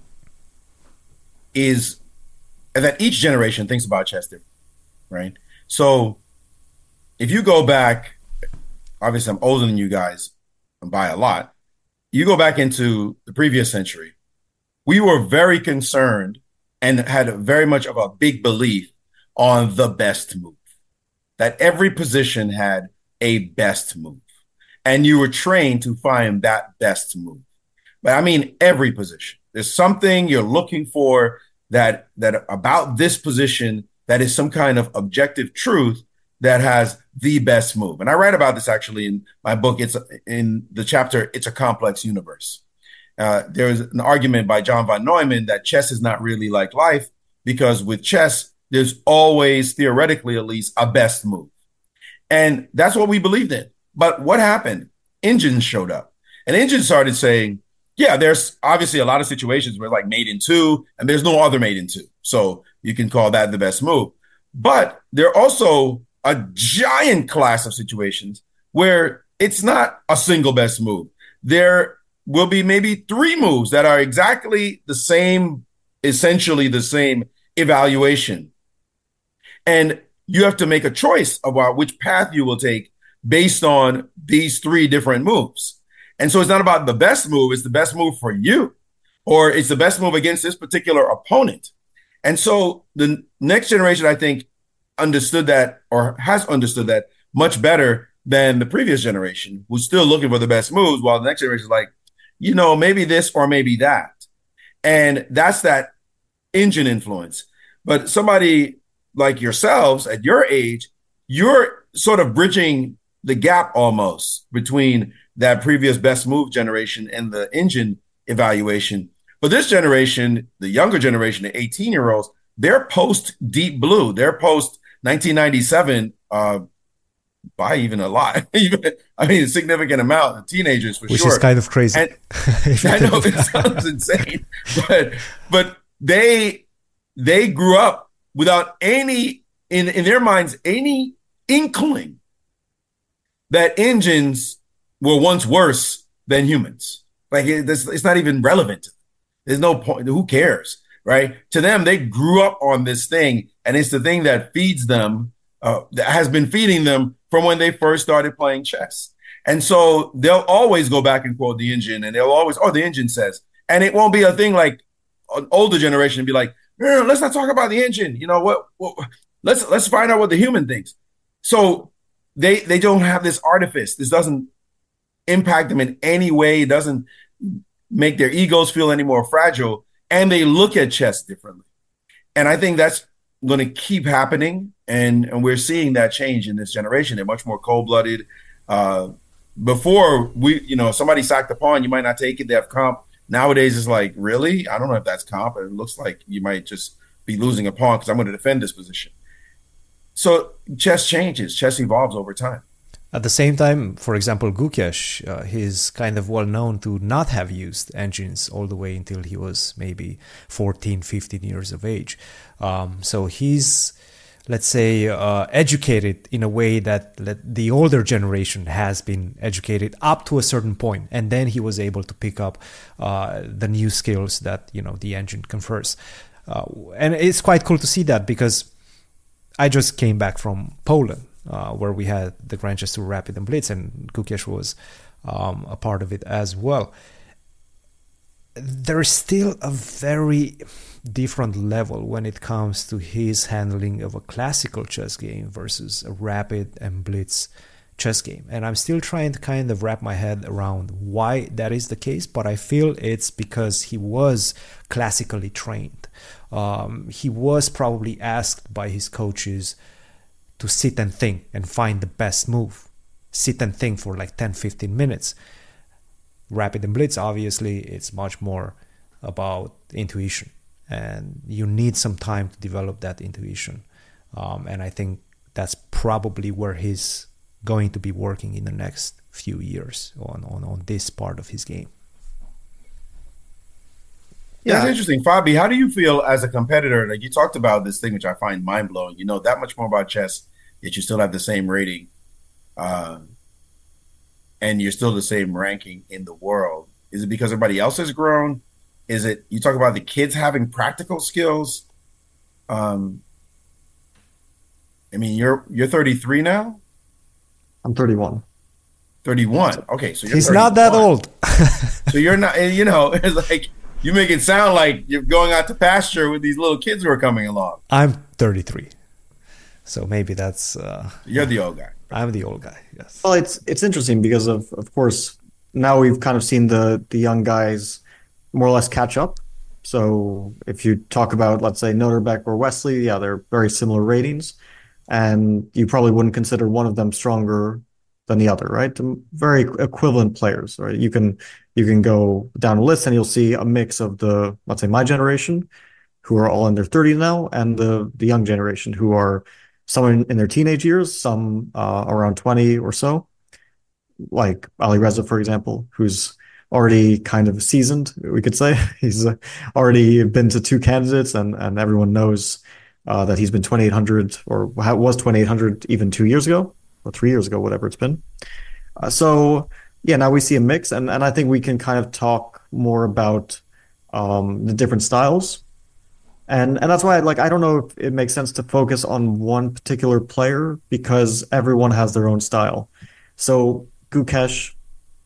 is that each generation thinks about chess differently, right? So if you go back, obviously I'm older than you guys by a lot. You go back into the previous century, we were very concerned and had very much of a big belief on the best move, that every position had a best move. And you were trained to find that best move. But I mean, every position. There's something you're looking for that, that about this position that is some kind of objective truth that has the best move. And I write about this actually in my book. It's in the chapter, It's a Complex Universe. Uh, there's an argument by John von Neumann that chess is not really like life, because with chess, there's always, theoretically at least, a best move. And that's what we believed in. But what happened? Engines showed up. And engines started saying, yeah, there's obviously a lot of situations where like mate in two, and there's no other mate in two. So you can call that the best move. But there are also a giant class of situations where it's not a single best move. There will be maybe three moves that are exactly the same, essentially the same evaluation. And you have to make a choice about which path you will take based on these three different moves. And so it's not about the best move, it's the best move for you, or it's the best move against this particular opponent. And so the next generation, I think, understood that, or has understood that much better than the previous generation, who's still looking for the best moves, while the next generation is like, you know, maybe this or maybe that. And that's that engine influence. But somebody like yourselves at your age, you're sort of bridging the gap almost between that previous best move generation and the engine evaluation. But this generation, the younger generation, the eighteen year olds, they're post Deep Blue, they're post nineteen ninety-seven uh, by even a lot. I mean, a significant amount of teenagers for Which sure. Which is kind of crazy. And, I know it sounds insane, but but they they grew up without any in in their minds any inkling that engines were once worse than humans. Like it, it's not even relevant. There's no point. Who cares, right? To them, they grew up on this thing, and it's the thing that feeds them, uh, that has been feeding them from when they first started playing chess. And so they'll always go back and quote the engine, and they'll always, oh, the engine says. And it won't be a thing like an older generation be like, no, no, let's not talk about the engine. You know what? what let's let's find out what the human thinks. So they they don't have this artifice. This doesn't impact them in any way. It doesn't make their egos feel any more fragile. And they look at chess differently. And I think that's going to keep happening. And, and we're seeing that change in this generation. They're much more cold-blooded. Uh, before, we, you know, somebody sacked a pawn, you might not take it. They have comp. Nowadays, it's like, really? I don't know if that's comp. It looks like you might just be losing a pawn because I'm going to defend this position. So chess changes. Chess evolves over time. At the same time, for example, Gukesh, uh, he's kind of well known to not have used engines all the way until he was maybe fourteen, fifteen years of age. Um, so he's, let's say, uh, educated in a way that the older generation has been educated up to a certain point, and then he was able to pick up uh, the new skills that, you know, the engine confers. Uh, and it's quite cool to see that, because I just came back from Poland, uh, where we had the Grandchess Tour Rapid and Blitz, and Gukesh was um, a part of it as well. There is still a very different level when it comes to his handling of a classical chess game versus a rapid and blitz chess game. And I'm still trying to kind of wrap my head around why that is the case, but I feel it's because he was classically trained. Um, he was probably asked by his coaches to sit and think and find the best move. Sit and think for like ten, fifteen minutes. Rapid and blitz, obviously, it's much more about intuition, and you need some time to develop that intuition. Um, and I think that's probably where he's going to be working in the next few years on, on, on this part of his game. Yeah, that's interesting. Fabi, how do you feel as a competitor? Like, you talked about this thing, which I find mind-blowing. You know that much more about chess, yet you still have the same rating. Uh, and you're still the same ranking in the world. Is it because everybody else has grown? Is it, you talk about the kids having practical skills? Um, I mean, you're you're thirty-three now? I'm thirty-one. thirty-one. Okay, so you're He's thirty-one. not that old. So you're not, you know, it's like, you make it sound like you're going out to pasture with these little kids who are coming along. I'm thirty-three. So maybe that's... Uh, you're the old guy. I'm the old guy, yes. Well, it's it's interesting because, of of course, now we've kind of seen the, the young guys more or less catch up. So if you talk about, let's say, Noterbeck or Wesley, yeah, they're very similar ratings. And you probably wouldn't consider one of them stronger than the other, right? Very equivalent players, right? You can you can go down a list and you'll see a mix of the, let's say, my generation, who are all in their thirties now, and the the young generation, who are some in, in their teenage years, some uh, around twenty or so, like Ali Reza, for example, who's already kind of seasoned, we could say. He's uh, already been to two candidates, and, and everyone knows uh, that he's been twenty-eight hundred, or was twenty-eight hundred even two years ago, or three years ago, whatever it's been. Uh, so, yeah, now we see a mix, and, and I think we can kind of talk more about um, the different styles. And and that's why, like, I don't know if it makes sense to focus on one particular player, because everyone has their own style. So Gukesh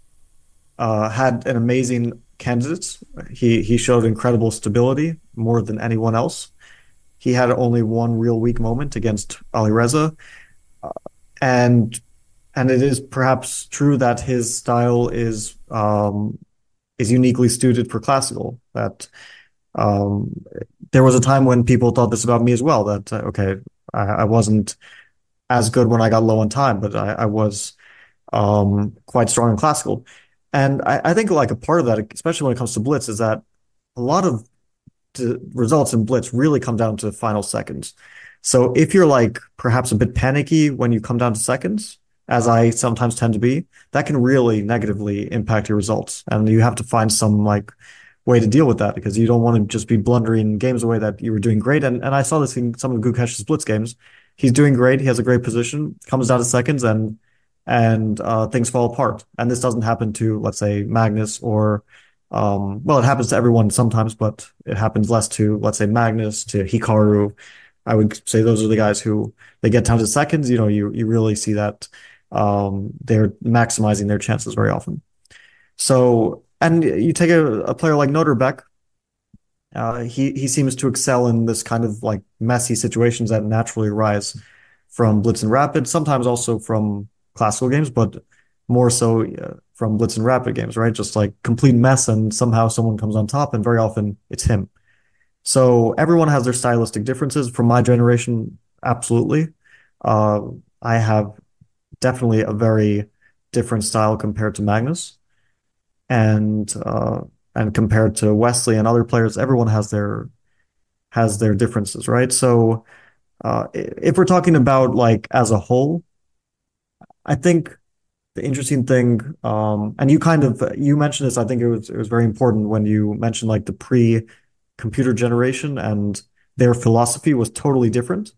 uh, had an amazing candidate. He he showed incredible stability, more than anyone else. He had only one real weak moment against Ali Reza, uh, and and it is perhaps true that his style is um, is uniquely suited for classical. That um, there was a time when people thought this about me as well, that, uh, okay, I, I wasn't as good when I got low on time, but I, I was um, quite strong in classical. And I, I think like a part of that, especially when it comes to Blitz, is that a lot of the results in Blitz really come down to final seconds. So if you're like perhaps a bit panicky when you come down to seconds, as I sometimes tend to be, that can really negatively impact your results. And you have to find some like way to deal with that, because you don't want to just be blundering games away that you were doing great. And and I saw this in some of Gukesh's Blitz games. He's doing great. He has a great position, comes down to seconds, and and uh, things fall apart. And this doesn't happen to, let's say, Magnus or, um, well, it happens to everyone sometimes, but it happens less to, let's say, Magnus, to Hikaru. I would say those are the guys who, they get down to seconds, you know, you you really see that um, they're maximizing their chances very often. So, and you take a, a player like Noterbeck, uh, he he seems to excel in this kind of like messy situations that naturally arise from Blitz and Rapid, sometimes also from classical games, but more so uh, from Blitz and Rapid games, right? Just like complete mess, and somehow someone comes on top, and very often it's him. So everyone has their stylistic differences. From my generation, absolutely. Uh, I have definitely a very different style compared to Magnus, and uh, and compared to Wesley and other players. Everyone has their has their differences, right? So uh, if we're talking about like as a whole, I think the interesting thing, um, and you kind of you mentioned this. I think it was it was very important when you mentioned like the pre-computer generation and their philosophy was totally different.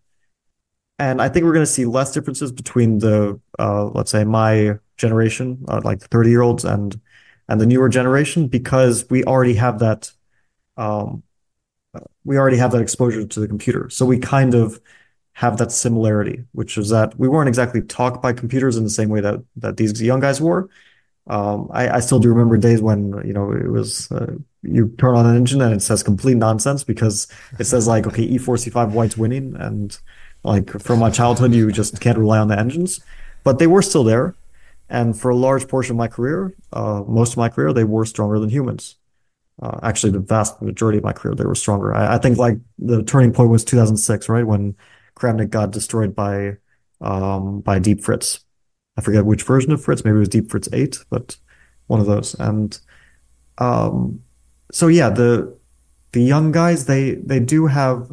And I think we're going to see less differences between the, uh, let's say, my generation, uh, like the thirty-year-olds, and and the newer generation, because we already have that, um, we already have that exposure to the computer. So we kind of have that similarity, which is that we weren't exactly taught by computers in the same way that that these young guys were. Um, I, I still do remember days when, you know, it was uh, you turn on an engine and it says complete nonsense because it says like, okay, E four, C five, white's winning, and like from my childhood, you just can't rely on the engines, but they were still there. And for a large portion of my career, uh, most of my career, they were stronger than humans. Uh, actually, the vast majority of my career, they were stronger. I, I think like the turning point was two thousand six, right? When Kramnik got destroyed by, um, by Deep Fritz. I forget which version of Fritz, maybe it was Deep Fritz eight, but one of those. And, um, so yeah, the, the young guys, they, they do have,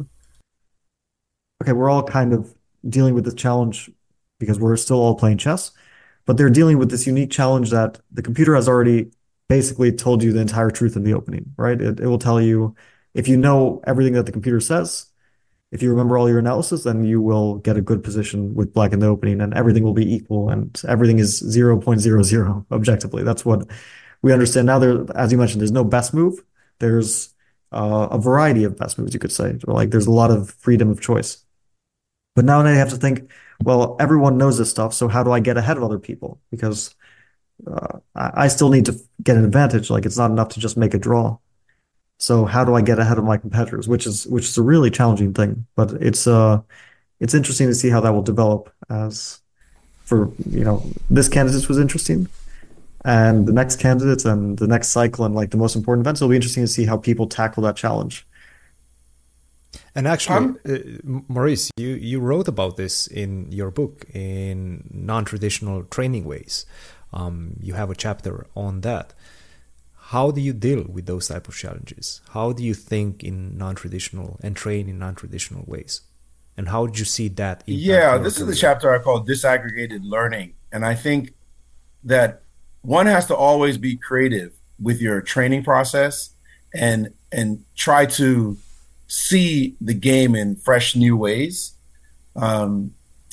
okay, we're all kind of dealing with this challenge because we're still all playing chess, but they're dealing with this unique challenge that the computer has already basically told you the entire truth in the opening, right? It, it will tell you, if you know everything that the computer says, if you remember all your analysis, then you will get a good position with black in the opening, and everything will be equal, and everything is zero point zero zero objectively. That's what we understand now. There, as you mentioned, there's no best move. There's uh, a variety of best moves, you could say. Like there's a lot of freedom of choice. But now they have to think, well, everyone knows this stuff, so how do I get ahead of other people? Because uh, I, I still need to get an advantage. Like it's not enough to just make a draw. So how do I get ahead of my competitors? Which is which is a really challenging thing. But it's uh it's interesting to see how that will develop. As for you know, this candidate was interesting, and the next candidates and the next cycle and like the most important events, it'll be interesting to see how people tackle that challenge. And actually, uh, Maurice, you, you wrote about this in your book, in non-traditional training ways. Um, you have a chapter on that. How do you deal with those type of challenges? How do you think in non-traditional and train in non-traditional ways? And how did you see that? Yeah, this career? is the chapter I call disaggregated learning. And I think that one has to always be creative with your training process and and try to see the game in fresh new ways. Um,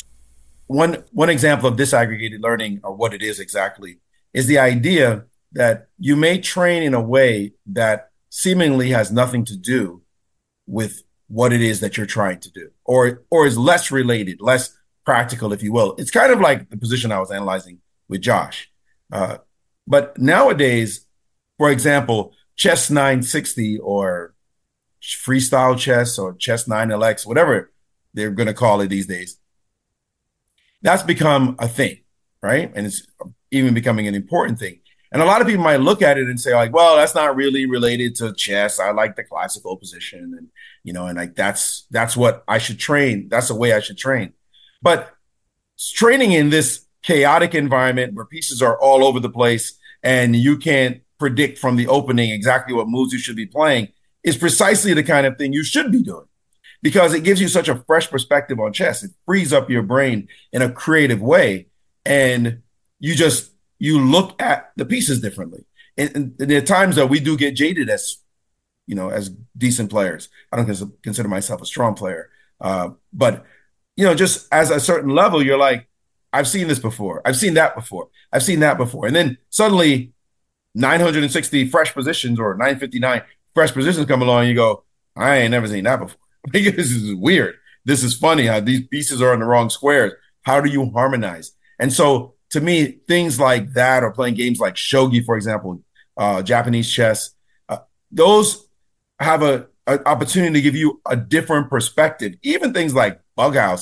one one example of disaggregated learning, or what it is exactly, is the idea that you may train in a way that seemingly has nothing to do with what it is that you're trying to do, or or is less related, less practical, if you will. It's kind of like the position I was analyzing with Josh. Uh, but nowadays, for example, Chess nine sixty or freestyle chess or Chess nine L X, whatever they're going to call it these days, that's become a thing, right? And it's even becoming an important thing. And a lot of people might look at it and say, like, well, that's not really related to chess. I like the classical position. And, you know, and like, that's, that's what I should train. That's the way I should train. But training in this chaotic environment where pieces are all over the place and you can't predict from the opening exactly what moves you should be playing is precisely the kind of thing you should be doing, because it gives you such a fresh perspective on chess. It frees up your brain in a creative way. And you just, you look at the pieces differently. And, and there are times that we do get jaded as, you know, as decent players. I don't consider myself a strong player. Uh, but, you know, just as a certain level, you're like, I've seen this before. I've seen that before. I've seen that before. And then suddenly nine hundred sixty fresh positions or nine fifty-nine fresh positions come along and you go, I ain't never seen that before. This is weird. This is funny how these pieces are in the wrong squares. How do you harmonize? And so to me, things like that, or playing games like shogi, for example, uh, Japanese chess, uh, those have a, a opportunity to give you a different perspective. Even things like Bughouse,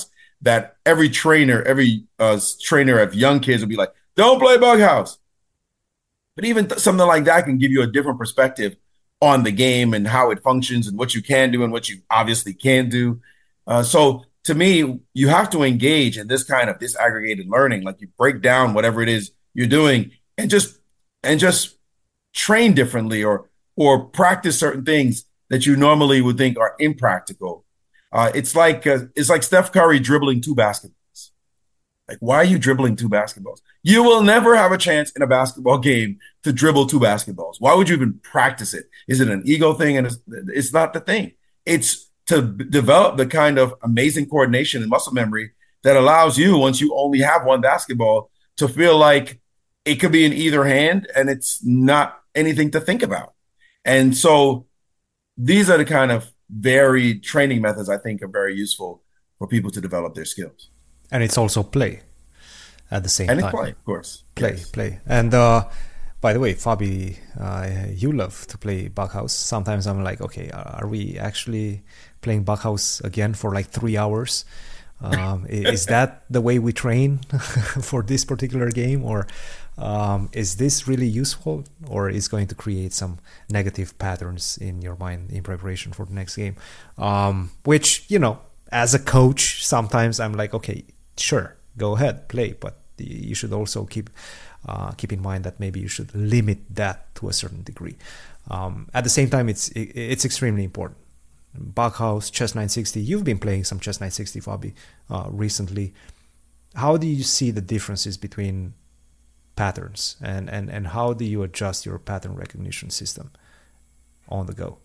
that every trainer, every uh, trainer of young kids would be like, don't play bug house. But even th- something like that can give you a different perspective on the game and how it functions and what you can do and what you obviously can't do. Uh, so to me, you have to engage in this kind of disaggregated learning. Like you break down whatever it is you're doing and just and just train differently or or practice certain things that you normally would think are impractical. Uh, it's like uh, it's like Steph Curry dribbling two basketballs. Like, why are you dribbling two basketballs? You will never have a chance in a basketball game to dribble two basketballs. Why would you even practice it? Is it an ego thing? And it's, it's not the thing. It's to b- develop the kind of amazing coordination and muscle memory that allows you, once you only have one basketball, to feel like it could be in either hand and it's not anything to think about. And so these are the kind of varied training methods I think are very useful for people to develop their skills. And it's also play at the same and time. And play, of course. Play, yes. play. And uh, by the way, Fabi, uh, you love to play Bughouse. Sometimes I'm like, okay, are we actually playing Bughouse again for like three hours? Um, is that the way we train for this particular game? Or um, is this really useful? Or is going to create some negative patterns in your mind in preparation for the next game? Um, which, you know, as a coach, sometimes I'm like, okay, sure, go ahead, play, but you should also keep uh, keep in mind that maybe you should limit that to a certain degree. Um, at the same time, it's it, it's extremely important. Bughouse, Chess nine sixty. You've been playing some Chess nine sixty, Fabi, uh, recently. How do you see the differences between patterns, and, and, and how do you adjust your pattern recognition system on the go?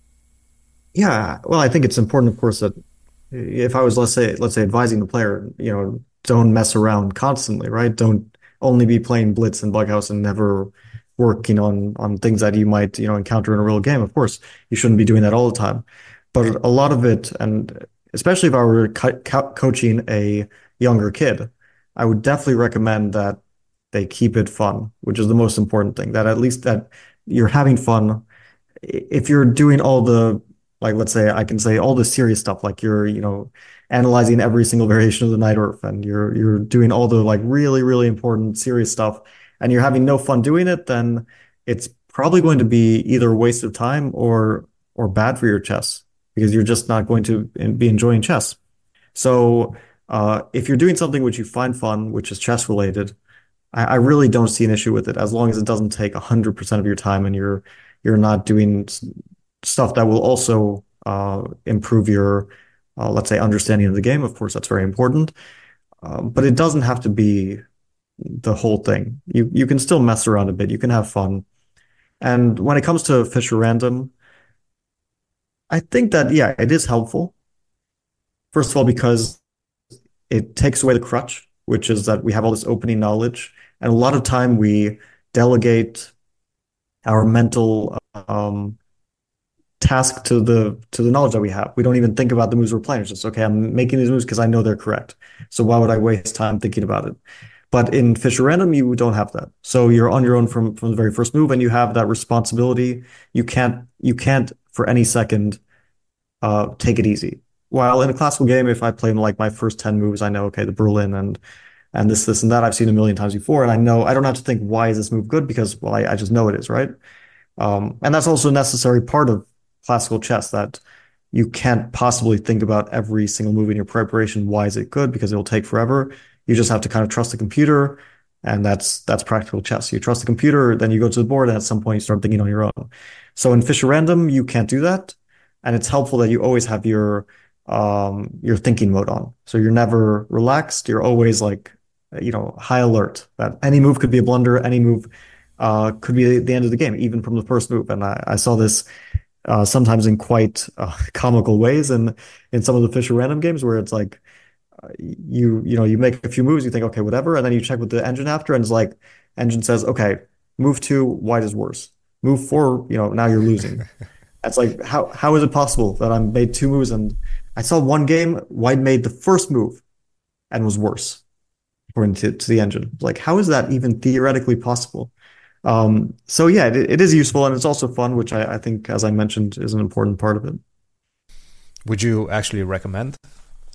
Yeah, well, I think it's important, of course, that if I was, let's say, let's say advising the player, you know, don't mess around constantly, right? Don't only be playing Blitz and Bughouse and never working on, on things that you might, you know, encounter in a real game. Of course, you shouldn't be doing that all the time. But a lot of it, and especially if I were co- co- coaching a younger kid, I would definitely recommend that they keep it fun, which is the most important thing, that at least that you're having fun. If you're doing all the, like, let's say I can say all the serious stuff, like you're, you know, analyzing every single variation of the Night Orf, and you're you're doing all the like really, really important serious stuff, and you're having no fun doing it, then it's probably going to be either a waste of time or or bad for your chess, because you're just not going to be enjoying chess. So uh, if you're doing something which you find fun, which is chess related, I, I really don't see an issue with it, as long as it doesn't take one hundred percent of your time and you're you're not doing stuff that will also uh, improve your, uh, let's say, understanding of the game. Of course, that's very important, uh, but it doesn't have to be the whole thing. You you can still mess around a bit. You can have fun. And when it comes to Fischer Random, I think that, yeah, it is helpful. First of all, because it takes away the crutch, which is that we have all this opening knowledge. And a lot of time we delegate our mental um, task to the to the knowledge that we have. We don't even think about the moves we're playing. It's just, okay, I'm making these moves because I know they're correct. So why would I waste time thinking about it? But in Fischer Random, you don't have that. So you're on your own from, from the very first move, and you have that responsibility. You can't you can't for any second uh, take it easy. While in a classical game, if I play like my first ten moves, I know, okay, the Berlin and and this, this, and that I've seen a million times before, and I know I don't have to think, why is this move good? Because, well, I, I just know it is, right? Um, and that's also a necessary part of classical chess, that you can't possibly think about every single move in your preparation. Why is it good? Because it will take forever. You just have to kind of trust the computer, and that's that's practical chess. You trust the computer, then you go to the board, and at some point you start thinking on your own. So in Fischer Random, you can't do that, and it's helpful that you always have your um, your thinking mode on. So you're never relaxed. You're always like, you know, high alert that any move could be a blunder. Any move uh, could be the end of the game, even from the first move. And I, I saw this uh, sometimes in quite uh, comical ways, and in some of the Fischer Random games, where it's like, uh, you you know you make a few moves, you think, okay, whatever, and then you check with the engine after, and it's like, engine says, okay, move two, white is worse. Move four, you know, now you're losing. It's like, how how is it possible that I made two moves, and I saw one game, white made the first move and was worse, according to, to the engine. Like, how is that even theoretically possible? Um, so yeah, it, it is useful, and it's also fun, which I, I think, as I mentioned, is an important part of it. Would you actually recommend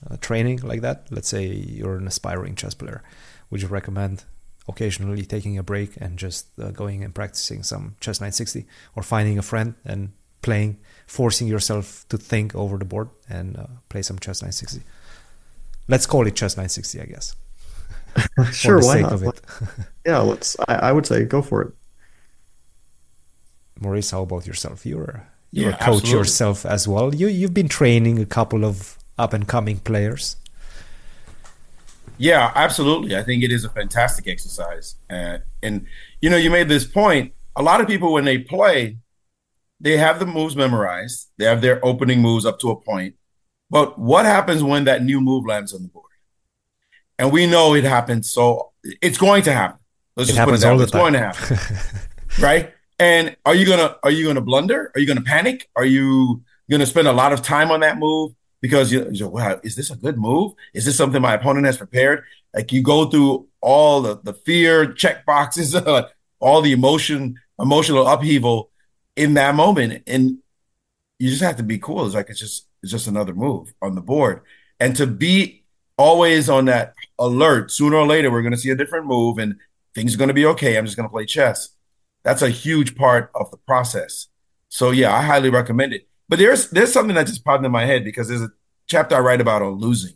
uh, training like that? Let's say you're an aspiring chess player. Would you recommend occasionally taking a break and just uh, going and practicing some chess nine sixty, or finding a friend and playing, forcing yourself to think over the board and uh, play some chess nine sixty? Let's call it chess nine sixty, I guess. Sure, for the why sake not? of it. Yeah, let's. I, I would say go for it. Maurice, how about yourself? You're you're Yeah, a coach absolutely. yourself as well. You you've been training a couple of up and coming players. Yeah, absolutely. I think it is a fantastic exercise. Uh, and, you know, you made this point. A lot of people, when they play, they have the moves memorized. They have their opening moves up to a point. But what happens when that new move lands on the board? And we know it happens. So it's going to happen. Let's It just put happens it that all way. the It's going to time. happen. Right? And are you gonna are you gonna blunder? Are you gonna panic? Are you gonna spend a lot of time on that move because you, you wow, is this a good move? Is this something my opponent has prepared? Like you go through all the, the fear check boxes, all the emotion, emotional upheaval in that moment, and you just have to be cool. It's like it's just it's just another move on the board, and to be always on that alert. Sooner or later, we're gonna see a different move, and things are gonna be okay. I'm just gonna play chess. That's a huge part of the process. So yeah, I highly recommend it. But there's there's something that just popped in my head because there's a chapter I write about on losing.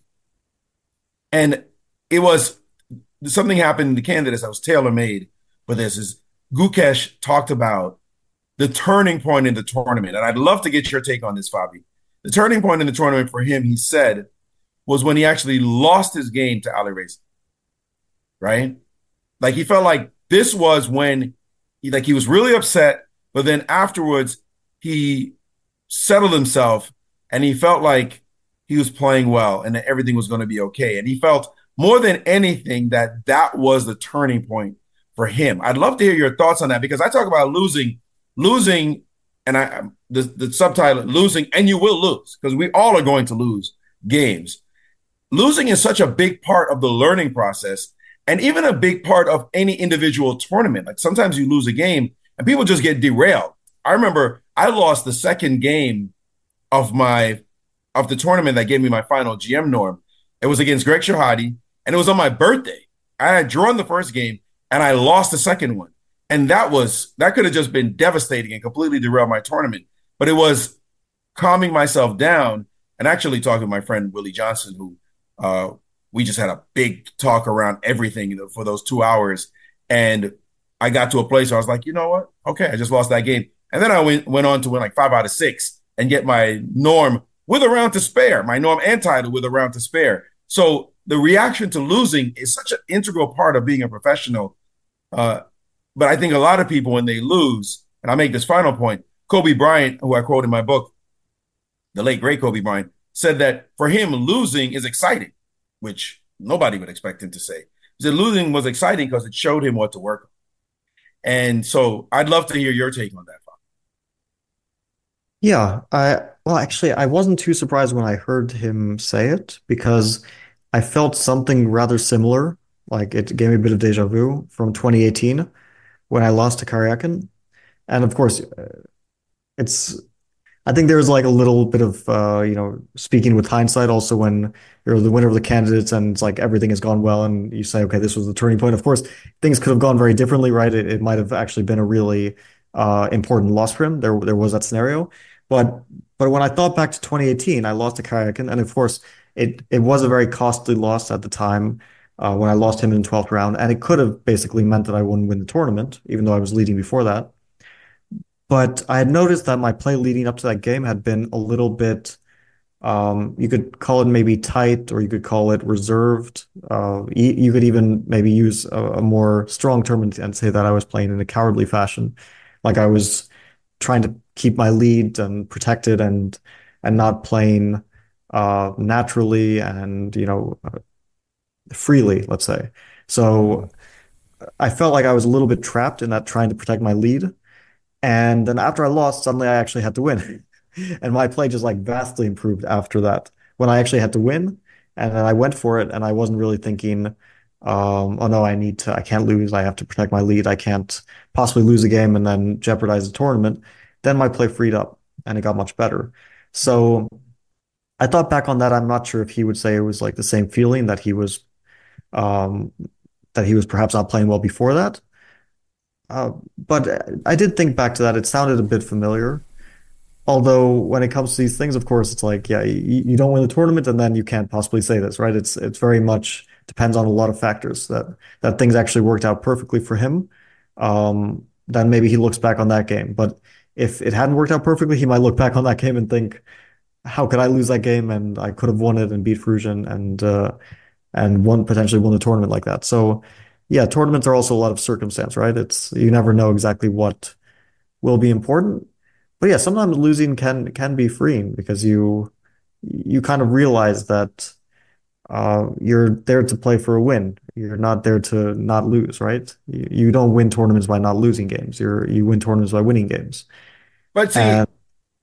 And it was something happened in the candidates that was tailor-made for this is Gukesh talked about the turning point in the tournament. And I'd love to get your take on this, Fabi. The turning point in the tournament for him, he said, was when he actually lost his game to Alireza, right? Like he felt like this was when He, like he was really upset, but then afterwards he settled himself and he felt like he was playing well and that everything was going to be okay. And he felt more than anything that that was the turning point for him. I'd love to hear your thoughts on that because I talk about losing, losing, and I the, the subtitle losing, and you will lose because we all are going to lose games. Losing is such a big part of the learning process. And even a big part of any individual tournament. Like sometimes you lose a game and people just get derailed. I remember I lost the second game of my of the tournament that gave me my final G M norm. It was against Greg Shahadi, and it was on my birthday. I had drawn the first game and I lost the second one. And that was that could have just been devastating and completely derailed my tournament. But it was calming myself down and actually talking to my friend Willie Johnson, who uh we just had a big talk around everything for those two hours. And I got to a place where I was like, you know what? Okay, I just lost that game. And then I went, went on to win like five out of six and get my norm with a round to spare, my norm and title with a round to spare. So the reaction to losing is such an integral part of being a professional. Uh, but I think a lot of people, when they lose, and I'll make this final point, Kobe Bryant, who I quote in my book, the late, great Kobe Bryant, said that for him, losing is exciting, which nobody would expect him to say. He said losing was exciting because it showed him what to work on. And so I'd love to hear your take on that, Bob. Yeah, I well, actually, I wasn't too surprised when I heard him say it because I felt something rather similar. Like it gave me a bit of deja vu from twenty eighteen when I lost to Karyakin. And of course, uh, it's I think there's like a little bit of uh, you know, speaking with hindsight also when you're the winner of the candidates and it's like everything has gone well and you say, okay, this was the turning point. Of course, things could have gone very differently, right? It, it might have actually been a really uh, important loss for him. There, there was that scenario. But but when I thought back to twenty eighteen, I lost to Karyakin, and of course, it it was a very costly loss at the time uh, when I lost him in the twelfth round, and it could have basically meant that I wouldn't win the tournament, even though I was leading before that. But I had noticed that my play leading up to that game had been a little bit, um, you could call it maybe tight, or you could call it reserved. Uh, you, you could even maybe use a, a more strong term and, and say that I was playing in a cowardly fashion, like I was trying to keep my lead and protect it and and not playing uh, naturally and you know uh, freely, let's say. So I felt like I was a little bit trapped in that trying to protect my lead. And then after I lost, suddenly I actually had to win. And my play just like vastly improved after that when I actually had to win. And then I went for it and I wasn't really thinking, um, oh no, I need to, I can't lose. I have to protect my lead. I can't possibly lose a game and then jeopardize the tournament. Then my play freed up and it got much better. So I thought back on that. I'm not sure if he would say it was like the same feeling that he was um, that he was perhaps not playing well before that. Uh, but I did think back to that. It sounded a bit familiar. Although when it comes to these things, of course, it's like, yeah, you, you don't win the tournament, and then you can't possibly say this, right? It's it's very much depends on a lot of factors. That that things actually worked out perfectly for him. Um, then maybe he looks back on that game. But if it hadn't worked out perfectly, he might look back on that game and think, how could I lose that game? And I could have won it and beat Frusian and uh, and won potentially won the tournament like that. So yeah, tournaments are also a lot of circumstance, right? It's you never know exactly what will be important. But yeah, sometimes losing can can be freeing because you you kind of realize that uh, you're there to play for a win. You're not there to not lose, right? You, you don't win tournaments by not losing games. You're you win tournaments by winning games. But see, And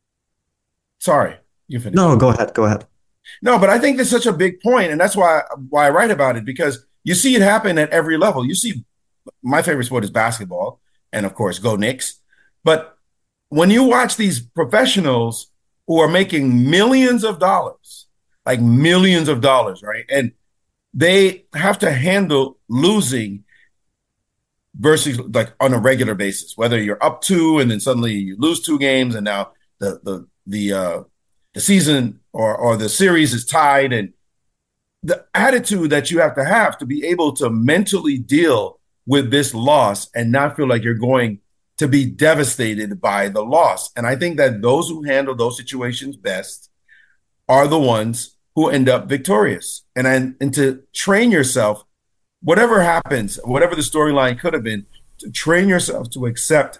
sorry, you finish. no, go ahead, go ahead. No, but I think that's such a big point, and that's why why I write about it, because you see it happen at every level. You see, my favorite sport is basketball, and of course, go Knicks. But when you watch these professionals who are making millions of dollars, like millions of dollars, right, and they have to handle losing versus like on a regular basis, whether you're up two and then suddenly you lose two games, and now the the the uh, the season or or the series is tied, and the attitude that you have to have to be able to mentally deal with this loss and not feel like you're going to be devastated by the loss. And I think that those who handle those situations best are the ones who end up victorious. And and, and to train yourself, whatever happens, whatever the storyline could have been, to train yourself to accept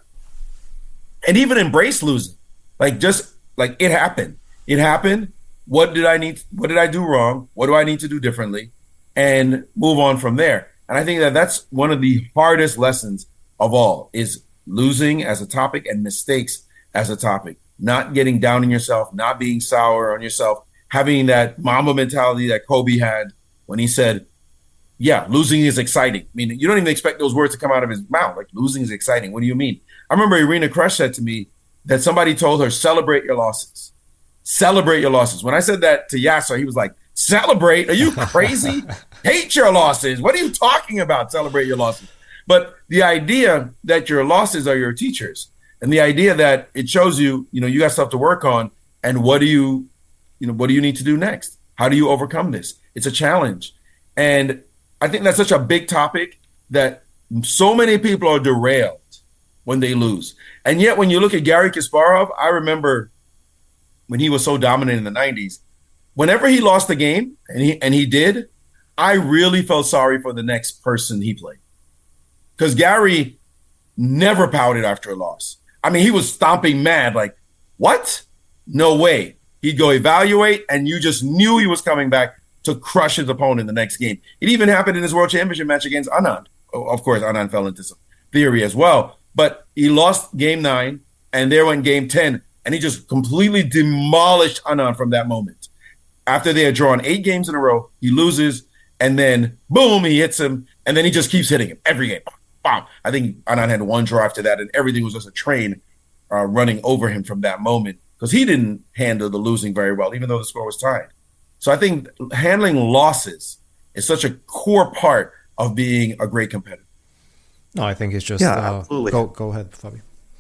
and even embrace losing. Like just like it happened. It happened. What did I need? What did I do wrong? What do I need to do differently? And move on from there. And I think that that's one of the hardest lessons of all is losing as a topic and mistakes as a topic, not getting down on yourself, not being sour on yourself, having that Mamba mentality that Kobe had when he said, yeah, losing is exciting. I mean, you don't even expect those words to come out of his mouth. Like, losing is exciting. What do you mean? I remember Irina Krush said to me that somebody told her, celebrate your losses. Celebrate your losses. When I said that to Yasser, he was like, celebrate? Are you crazy? Hate your losses. What are you talking about? Celebrate your losses. But the idea that your losses are your teachers, and the idea that it shows you, you know, you got stuff to work on, and what do you, you know, what do you need to do next? How do you overcome this? It's a challenge. And I think that's such a big topic that so many people are derailed when they lose. And yet when you look at Garry Kasparov, I remember when he was so dominant in the nineties, whenever he lost the game, and he and he did, I really felt sorry for the next person he played. Because Garry never pouted after a loss. I mean, he was stomping mad, like, what? No way. He'd go evaluate, and you just knew he was coming back to crush his opponent the next game. It even happened in his World Championship match against Anand. Of course, Anand fell into some theory as well. But he lost game nine, and there went game ten, and he just completely demolished Anand from that moment. After they had drawn eight games in a row, he loses, and then, boom, he hits him, and then he just keeps hitting him every game. Bam. I think Anand had one draw after that, and everything was just a train uh, running over him from that moment because he didn't handle the losing very well, even though the score was tied. So I think handling losses is such a core part of being a great competitor. No, I think it's just Yeah, uh, absolutely. go go ahead, Fabio.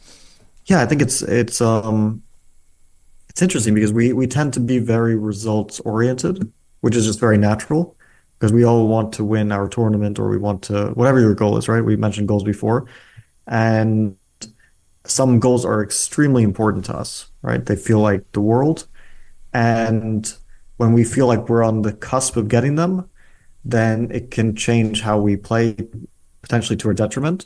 Yeah, I think it's it's um it's interesting because we we tend to be very results oriented, which is just very natural because we all want to win our tournament or we want to whatever your goal is, right? We mentioned goals before, and some goals are extremely important to us, right? They feel like the world, and when we feel like we're on the cusp of getting them, then it can change how we play, potentially to our detriment.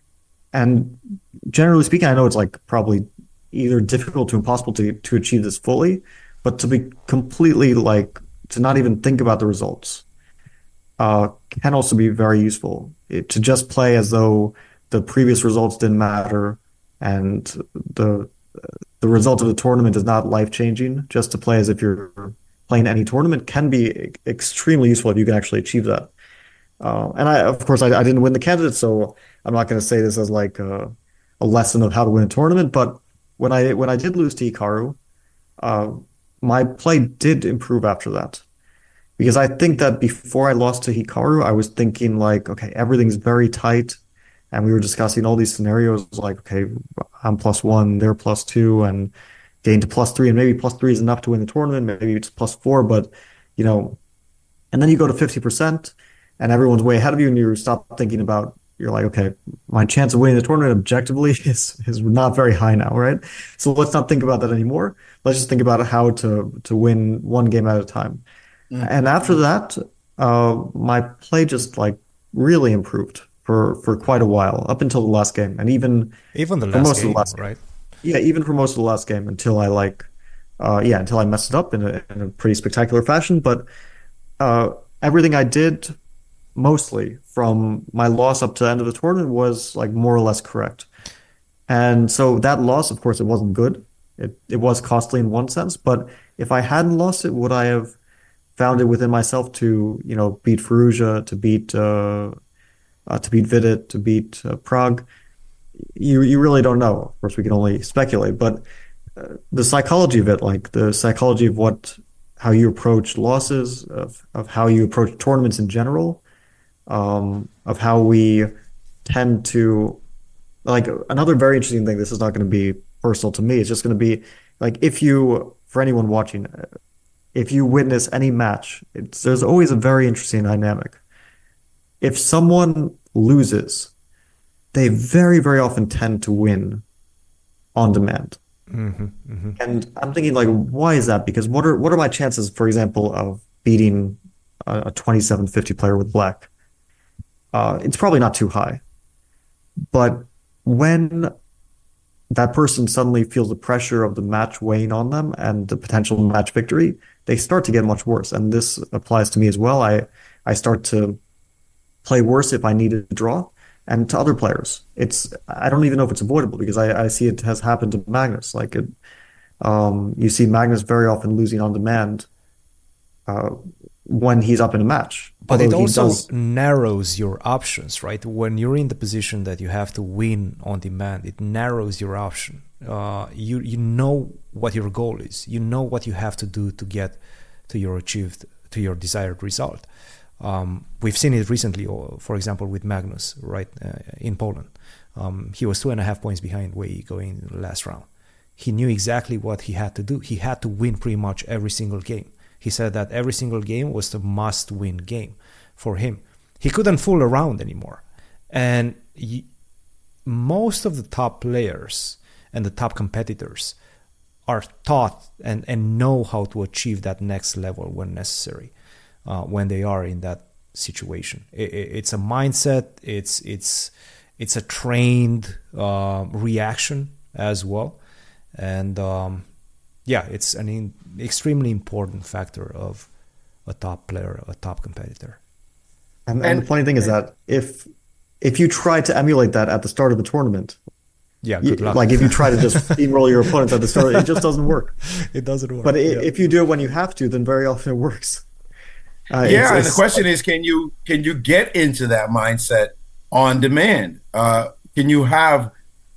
And generally speaking, I know it's like probably either difficult to impossible to, to achieve this fully, but to be completely like, to not even think about the results uh, can also be very useful. It, to just play as though the previous results didn't matter and the the result of the tournament is not life-changing, just to play as if you're playing any tournament can be extremely useful if you can actually achieve that. Uh, and I, of course, I, I didn't win the candidate, so I'm not going to say this as like a, a lesson of how to win a tournament. But when I when I did lose to Hikaru, uh, my play did improve after that. Because I think that before I lost to Hikaru, I was thinking like, okay, everything's very tight. And we were discussing all these scenarios like, okay, I'm plus one, they're plus two, and getting to plus three, and maybe plus three is enough to win the tournament. Maybe it's plus four, but, you know, and then you go to fifty percent and everyone's way ahead of you, and you stop thinking about, you're like, okay, my chance of winning the tournament objectively is, is not very high now, right? So let's not think about that anymore. Let's just think about how to, to win one game at a time. And after that, uh, my play just like really improved for, for quite a while, up until the last game, and even even the for last most game, of the last right? Yeah, even for most of the last game, until I like, uh, yeah, until I messed it up in a, in a pretty spectacular fashion. But uh, everything I did, mostly from my loss up to the end of the tournament, was like more or less correct. And so that loss, of course, it wasn't good. It it was costly in one sense, but if I hadn't lost it, would I have found it within myself to, you know, beat Firouzja, to beat uh, uh, to beat Vidit, to beat uh, Prague? You you really don't know. Of course, we can only speculate. But uh, the psychology of it, like the psychology of what, how you approach losses, of of how you approach tournaments in general, um, of how we tend to, like another very interesting thing. This is not going to be personal to me. It's just going to be like, if you, for anyone watching, if you witness any match, it's, there's always a very interesting dynamic. If someone loses, they very, very often tend to win on demand. Mm-hmm, mm-hmm. And I'm thinking, like, why is that? Because what are what are my chances, for example, of beating a, a twenty-seven fifty player with black? Uh, it's probably not too high. But when that person suddenly feels the pressure of the match weighing on them and the potential match victory, they start to get much worse. And this applies to me as well. I, I start to play worse if I need a draw. And to other players, it's, I don't even know if it's avoidable, because I, I see it has happened to Magnus. Like it, um, you see Magnus very often losing on demand uh, when he's up in a match. But Although it also does... narrows your options, right? When you're in the position that you have to win on demand, it narrows your option. Uh, you you know what your goal is. You know what you have to do to get to your achieved to your desired result. Um, we've seen it recently, for example, with Magnus, right, uh, in Poland. Um, he was two and a half points behind Wei going in the last round. He knew exactly what he had to do. He had to win pretty much every single game. He said that every single game was the must-win game for him. He couldn't fool around anymore. And he, most of the top players and the top competitors are taught and, and know how to achieve that next level when necessary, uh, when they are in that situation. It, it, it's a mindset. It's it's it's a trained uh, reaction as well, and um, yeah, it's an in, extremely important factor of a top player, a top competitor. And, and, and the funny thing is that if if you try to emulate that at the start of the tournament, yeah, good you, luck. Like if you try to just steamroll your opponents at the start, it just doesn't work. It doesn't work. But yeah. if you do it when you have to, then very often it works. Uh, yeah, it's, and it's, the question is, can you can you get into that mindset on demand? Uh, can you have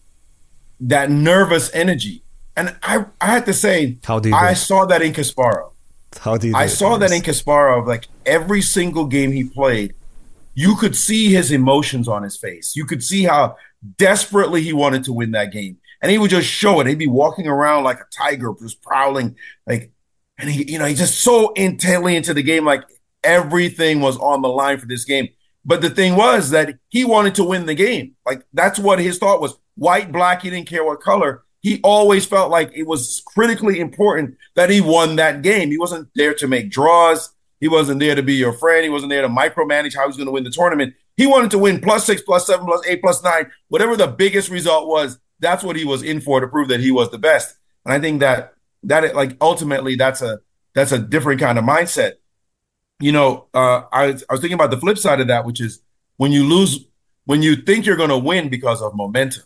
that nervous energy? And I I have to say, how do you I do? saw that in Kasparov. How do you? I do saw that in Kasparov. Like every single game he played, you could see his emotions on his face. You could see how desperately he wanted to win that game, and he would just show it. He'd be walking around like a tiger, just prowling, like, and he, you know, he's just so intently into the game, like everything was on the line for this game. But the thing was that he wanted to win the game. Like that's what his thought was. White, black, he didn't care what color. He always felt like it was critically important that he won that game. He wasn't there to make draws. He wasn't there to be your friend. He wasn't there to micromanage how he was going to win the tournament. He wanted to win plus six, plus seven, plus eight, plus nine, whatever the biggest result was. That's what he was in for, to prove that he was the best. And I think that that like ultimately that's a that's a different kind of mindset. You know, uh, I, was, I was thinking about the flip side of that, which is when you lose, when you think you're going to win because of momentum.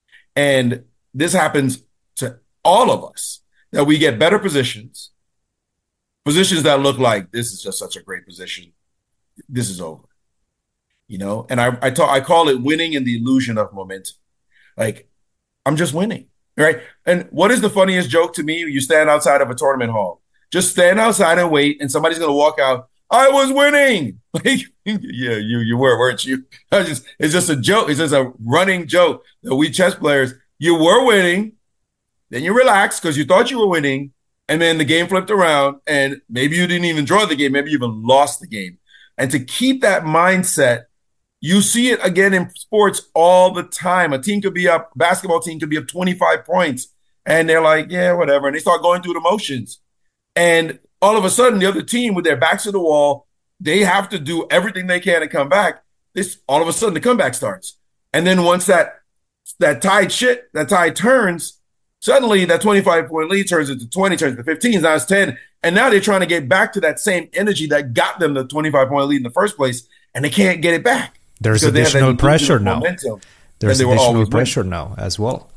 And this happens to all of us, that we get better positions, positions that look like this is just such a great position. This is over, you know? And I, I, talk, I call it winning in the illusion of momentum. Like, I'm just winning, right? And what is the funniest joke to me? You stand outside of a tournament hall Just stand outside and wait, and somebody's gonna walk out. I was winning. Like, yeah, you you were, weren't you? I just, it's just a joke. It's just a running joke that we chess players, you were winning, then you relaxed because you thought you were winning, and then the game flipped around, and maybe you didn't even draw the game, maybe you even lost the game. And to keep that mindset, you see it again in sports all the time. A team could be up, a basketball team could be up twenty-five points, and they're like, yeah, whatever. And they start going through the motions. And all of a sudden, the other team, with their backs to the wall, they have to do everything they can to come back. This all of a sudden the comeback starts. And then once that that tide shit, that tide turns, suddenly that twenty-five point lead turns into twenty, turns into fifteen, now it's ten. And now they're trying to get back to that same energy that got them the twenty-five point lead in the first place, and they can't get it back. There's additional pressure now. There's additional pressure now as well.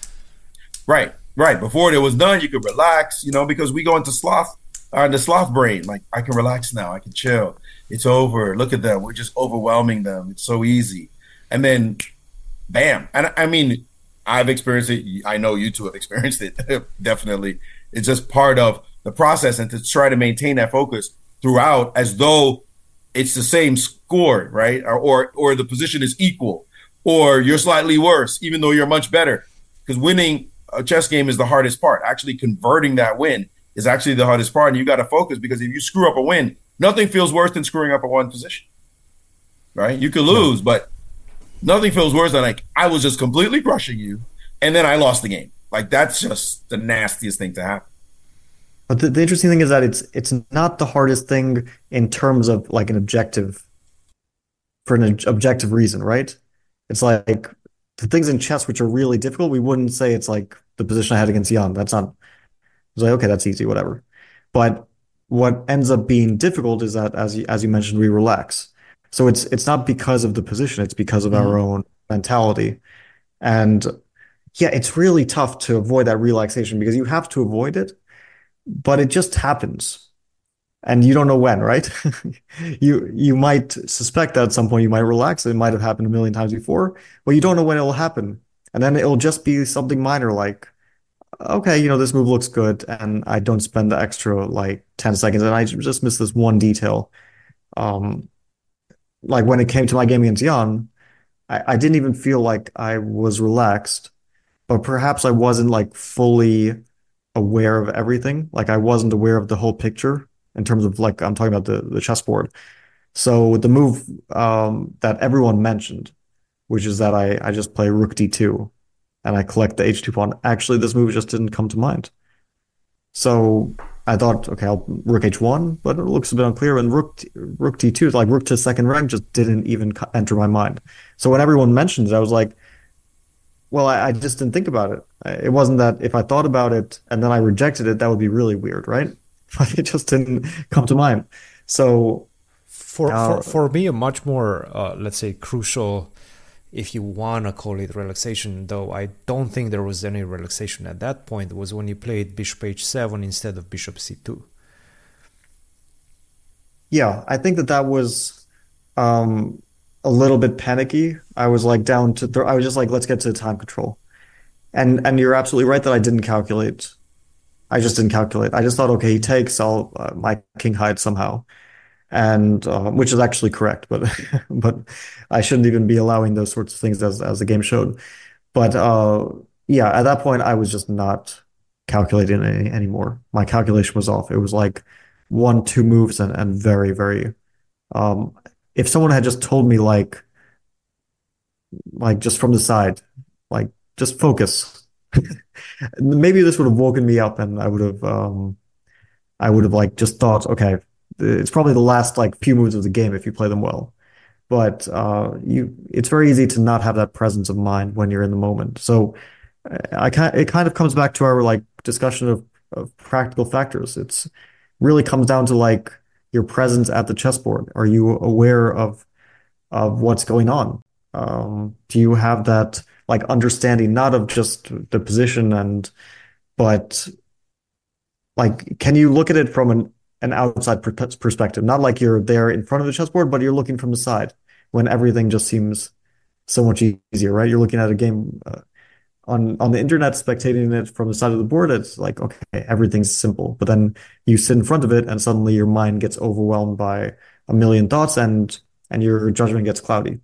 Right, right. Before there was none, you could relax, you know, because we go into sloth, uh, the sloth brain. Like, I can relax now. I can chill. It's over. Look at them. We're just overwhelming them. It's so easy. And then, bam. And I mean, I've experienced it. I know you two have experienced it. Definitely. It's just part of the process, and to try to maintain that focus throughout as though it's the same score, right? Or, or, or the position is equal, or you're slightly worse, even though you're much better. Because winning a chess game is the hardest part. Actually converting that win is actually the hardest part. And you got to focus, because if you screw up a win, nothing feels worse than screwing up a one position, right? You could lose, no. but nothing feels worse than, like, I was just completely crushing you, and then I lost the game. Like, that's just the nastiest thing to happen. But the, the interesting thing is that it's it's not the hardest thing in terms of like an objective, for an objective reason, right? It's like the things in chess which are really difficult, we wouldn't say it's like the position I had against Jan. That's not, it's like, okay, that's easy, whatever. But what ends up being difficult is that, as you, as you mentioned, we relax. So it's it's not because of the position, it's because of mm-hmm. our own mentality. And yeah, it's really tough to avoid that relaxation, because you have to avoid it, but it just happens. And you don't know when, right? you you might suspect that at some point you might relax. It might have happened a million times before, but you don't know when it'll happen. And then it'll just be something minor, like, okay, you know, this move looks good, and I don't spend the extra like ten seconds, and I just miss this one detail. Um, like when it came to my game against Jan, I, I didn't even feel like I was relaxed, but perhaps I wasn't like fully aware of everything. Like, I wasn't aware of the whole picture in terms of, like, I'm talking about the, the chessboard. So the move um, that everyone mentioned, which is that I, I just play rook d two and I collect the h two pawn. Actually, this move just didn't come to mind. So I thought, okay, I'll rook h one, but it looks a bit unclear. And rook rook d two, like rook to second rank, just didn't even enter my mind. So when everyone mentioned it, I was like, well, I, I just didn't think about it. It wasn't that if I thought about it and then I rejected it, that would be really weird, right? It just didn't come to mind. So for uh, for, for me, a much more, uh, let's say, crucial, if you want to call it relaxation, though I don't think there was any relaxation at that point, was when you played bishop h seven instead of bishop c two. Yeah, I think that that was um, a little bit panicky. I was like down to, th- I was just like, let's get to time control. And and you're absolutely right that I didn't calculate. I just didn't calculate. I just thought, okay, he takes, I'll, uh, my king hides somehow. And, uh, which is actually correct, but, but I shouldn't even be allowing those sorts of things as, as the game showed. But, uh, yeah, at that point, I was just not calculating any, anymore. My calculation was off. It was like one, two moves and, and very, very, um, if someone had just told me like, like just from the side, like just focus, maybe this would have woken me up, and I would have, um, I would have like just thought, okay, it's probably the last like few moves of the game if you play them well. But uh, you, it's very easy to not have that presence of mind when you're in the moment. So I kind, it kind of comes back to our like discussion of, of practical factors. It's really comes down to like your presence at the chessboard. Are you aware of of what's going on? Um, do you have that like understanding, not of just the position and, but like, can you look at it from an, an outside per- perspective? Not like you're there in front of the chessboard, but you're looking from the side when everything just seems so much easier, right? You're looking at a game uh, on on the internet, spectating it from the side of the board, it's like, okay, everything's simple. But then you sit in front of it and suddenly your mind gets overwhelmed by a million thoughts and and your judgment gets cloudy.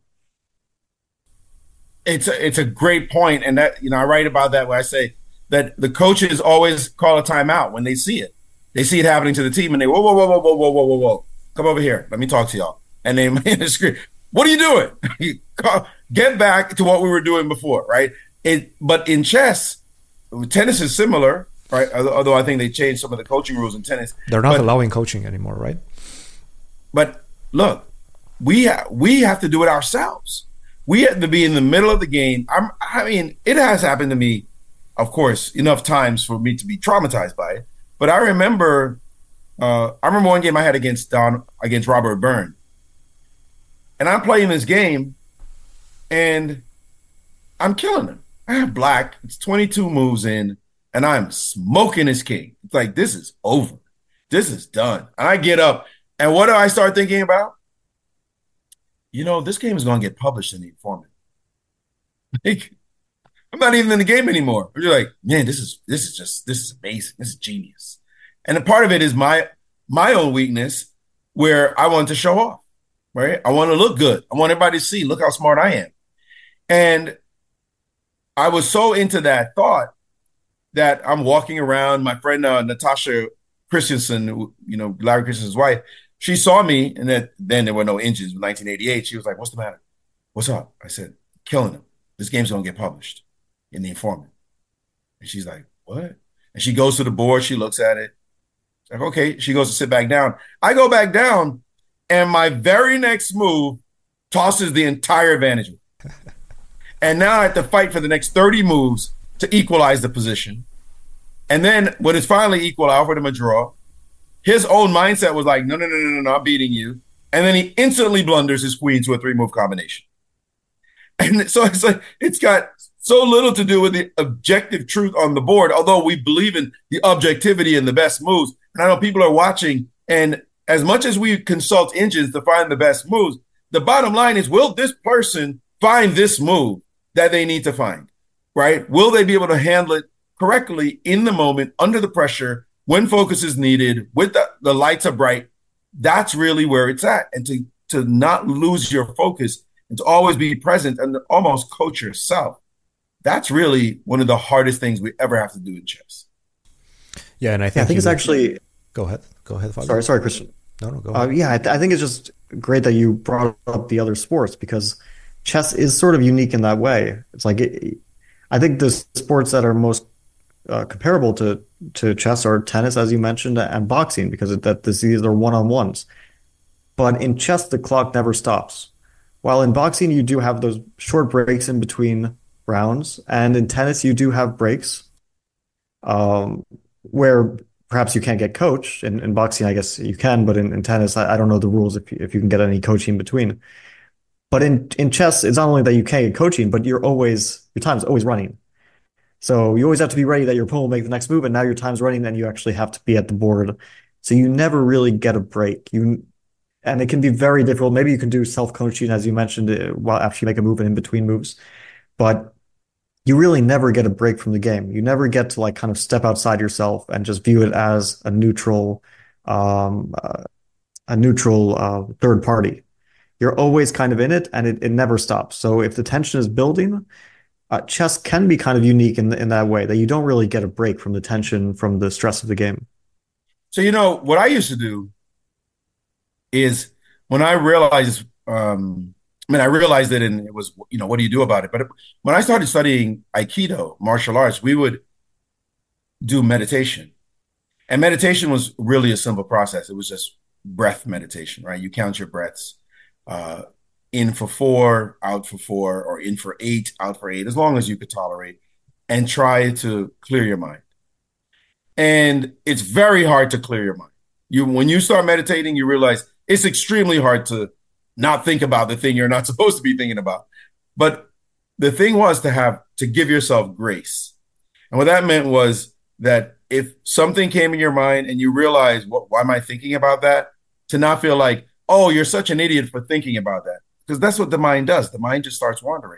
It's a, it's a great point, and that, you know, I write about that where I say that the coaches always call a timeout when they see it. They see it happening to the team, and they whoa whoa whoa whoa whoa whoa whoa whoa whoa, come over here, let me talk to y'all. And they scream, "What are you doing? Get back to what we were doing before." Right? It, but in chess, tennis is similar, right? Although I think they changed some of the coaching rules in tennis. They're not but, allowing coaching anymore, right? But look, we ha- we have to do it ourselves. We have to be in the middle of the game. I'm, I mean, it has happened to me, of course, enough times for me to be traumatized by it. But I remember, uh, I remember one game I had against Don against Robert Byrne, and I'm playing this game, and I'm killing him. I have black. It's twenty-two moves in, and I'm smoking his king. It's like, this is over. This is done. And I get up, and what do I start thinking about? You know, this game is going to get published in the Informant. Like, I'm not even in the game anymore. You're like, man, this is this is just this is amazing. This is genius. And a part of it is my my own weakness, where I want to show off, right? I want to look good. I want everybody to see, look how smart I am. And I was so into that thought that I'm walking around. My friend uh, Natasha Christensen, you know, Larry Christensen's wife, she saw me, and then, then there were no engines in nineteen eighty-eight. She was like, "What's the matter? What's up?" I said, "Killing him. This game's going to get published in the Informant." And she's like, "What?" And she goes to the board. She looks at it. She's like, okay. She goes to sit back down. I go back down, and my very next move tosses the entire advantage. And now I have to fight for the next thirty moves to equalize the position. And then when it's finally equal, I offered him a draw. His own mindset was like, no, no, no, no, no, no, I'm beating you. And then he instantly blunders his queen to a three-move combination. And so it's like, it's got so little to do with the objective truth on the board, although we believe in the objectivity and the best moves. And I know people are watching, and as much as we consult engines to find the best moves, the bottom line is, will this person find this move that they need to find, right? Will they be able to handle it correctly in the moment, under the pressure, when focus is needed, with the, the lights are bright? That's really where it's at. And to, to not lose your focus and to always be present and almost coach yourself, that's really one of the hardest things we ever have to do in chess. Yeah, and I think, yeah, I think it's actually... Go ahead. Go ahead, Fabio. Sorry, sorry, Christian. No, no, go uh, ahead. Yeah, I, th- I think it's just great that you brought up the other sports, because chess is sort of unique in that way. It's like, it, I think the sports that are most uh, comparable to, to chess are tennis, as you mentioned, and boxing, because it, that this, these are one-on-ones. But in chess, the clock never stops. While in boxing, you do have those short breaks in between rounds, and in tennis, you do have breaks um, where perhaps you can't get coached. In, in boxing, I guess you can, but in, in tennis, I, I don't know the rules if you, if you can get any coaching in between. But in, in chess, it's not only that you can't get coaching, but you're always, your time's always running. So you always have to be ready that your opponent will make the next move, and now your time's running, and you actually have to be at the board. So you never really get a break. You And it can be very difficult. Maybe you can do self-coaching, as you mentioned, while after you make a move and in between moves. But you really never get a break from the game. You never get to like kind of step outside yourself and just view it as a neutral, um, uh, a neutral uh, third party. You're always kind of in it, and it, it never stops. So if the tension is building, uh, chess can be kind of unique in in that way, that you don't really get a break from the tension, from the stress of the game. So, you know, what I used to do is when I realized, um, I mean, I realized it, and it was, you know, what do you do about it? But when I started studying Aikido, martial arts, we would do meditation. And meditation was really a simple process. It was just breath meditation, right? You count your breaths, uh, in for four, out for four, or in for eight, out for eight, as long as you could tolerate, and try to clear your mind. And it's very hard to clear your mind. You, when you start meditating, you realize it's extremely hard to not think about the thing you're not supposed to be thinking about. But the thing was to have, to give yourself grace. And what that meant was that if something came in your mind and you realize, what, why am I thinking about that? To not feel like, oh, you're such an idiot for thinking about that. Because that's what the mind does. The mind just starts wandering.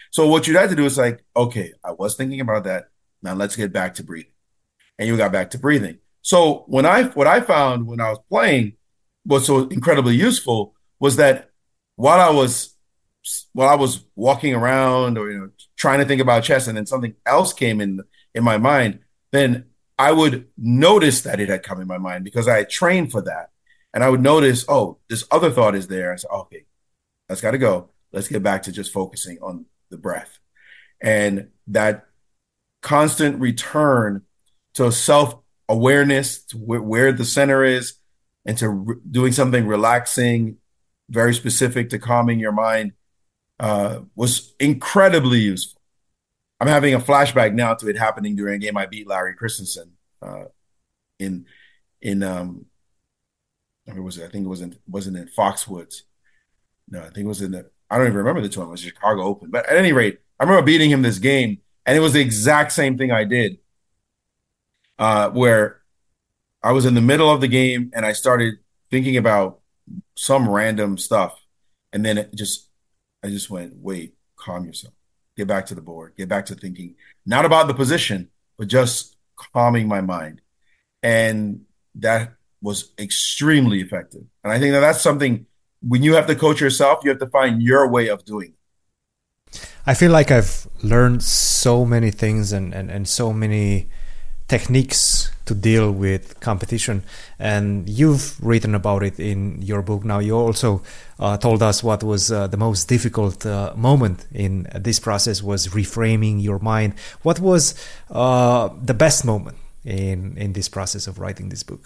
So what you had to do is like, okay, I was thinking about that. Now let's get back to breathing. And you got back to breathing. So when I what I found when I was playing was so incredibly useful was that while I was while I was walking around or you know trying to think about chess and then something else came in in my mind, then I would notice that it had come in my mind because I had trained for that. And I would notice, oh, this other thought is there. I said, okay, that's got to go. Let's get back to just focusing on the breath. And that constant return to self-awareness, to where, where the center is, and to re- doing something relaxing, very specific to calming your mind, uh, was incredibly useful. I'm having a flashback now to it happening during a game I beat Larry Christensen uh, in in um, it was I think it was in wasn't in Foxwoods. No, I think it was in the I don't even remember the tournament. It was Chicago Open. But at any rate, I remember beating him this game, and it was the exact same thing I did, uh, where I was in the middle of the game and I started thinking about some random stuff, and then it just I just went, wait, calm yourself. Get back to the board, get back to thinking, not about the position, but just calming my mind. And that was extremely effective. And I think that that's something when you have to coach yourself, you have to find your way of doing it. I feel like I've learned so many things and, and, and so many techniques to deal with competition, and you've written about it in your book. Now you also uh, told us what was uh, the most difficult uh, moment in this process was reframing your mind. What was uh, the best moment in in this process of writing this book?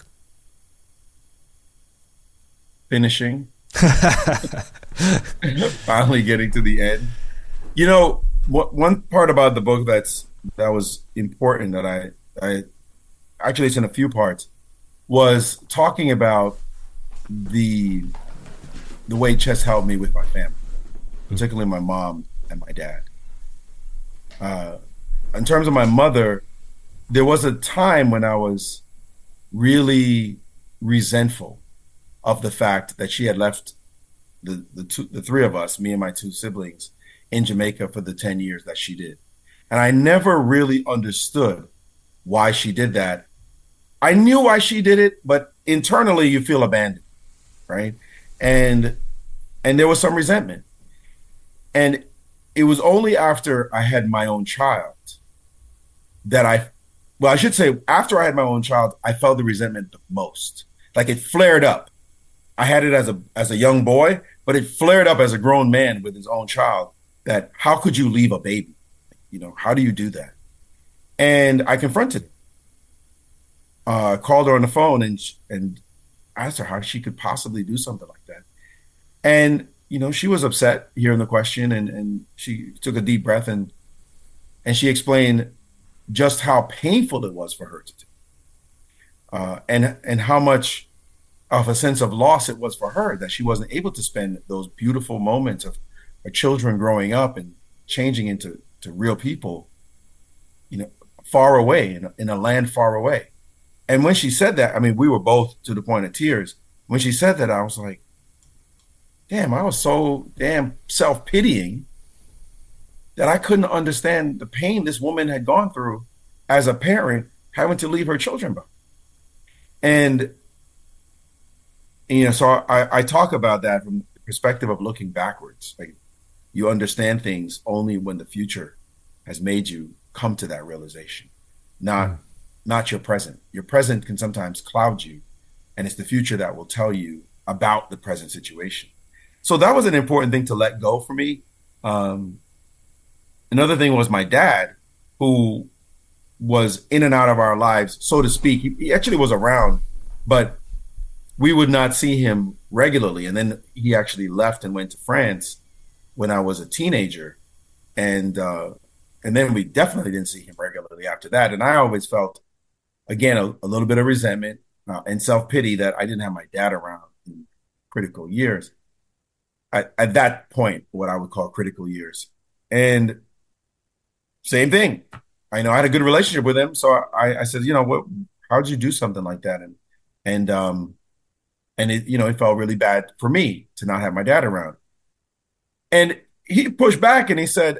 Finishing. Finally getting to the end. You know, what, one part about the book that's that was important that I I actually it's in a few parts was talking about the the way chess helped me with my family, particularly my mom and my dad. Uh, in terms of my mother, there was a time when I was really resentful of the fact that she had left the the, two, the three of us, me and my two siblings, in Jamaica for the ten years that she did. And I never really understood why she did that. I knew why she did it, but internally you feel abandoned, right? And and there was some resentment. And it was only after I had my own child that I, well, I should say after I had my own child, I felt the resentment the most. Like it flared up. I had it as a as a young boy, but it flared up as a grown man with his own child. That how could you leave a baby? You know, how do you do that? And I confronted her. Uh, called her on the phone and and asked her how she could possibly do something like that. And you know, she was upset hearing the question, and and she took a deep breath and and she explained just how painful it was for her to do, uh, and and how much of a sense of loss it was for her that she wasn't able to spend those beautiful moments of her children growing up and changing into to real people, you know, far away in a, in a land far away. And when she said that, I mean, we were both to the point of tears. When she said that, I was like, damn, I was so damn self-pitying that I couldn't understand the pain this woman had gone through as a parent having to leave her children behind. And, you know, so I, I talk about that from the perspective of looking backwards. Like, you understand things only when the future has made you come to that realization, not mm. not your present. Your present can sometimes cloud you, and it's the future that will tell you about the present situation. So that was an important thing to let go for me. Um, another thing was my dad, who was in and out of our lives, so to speak. He, he actually was around, but we would not see him regularly. And then he actually left and went to France when I was a teenager. And uh, and then we definitely didn't see him regularly after that. And I always felt, again, a, a little bit of resentment uh, and self-pity that I didn't have my dad around in critical years. At, at that point, what I would call critical years. And same thing. I know I had a good relationship with him. So I, I said, you know, what, how'd you do something like that? And, and, um, and it, you know, it felt really bad for me to not have my dad around. And he pushed back and he said,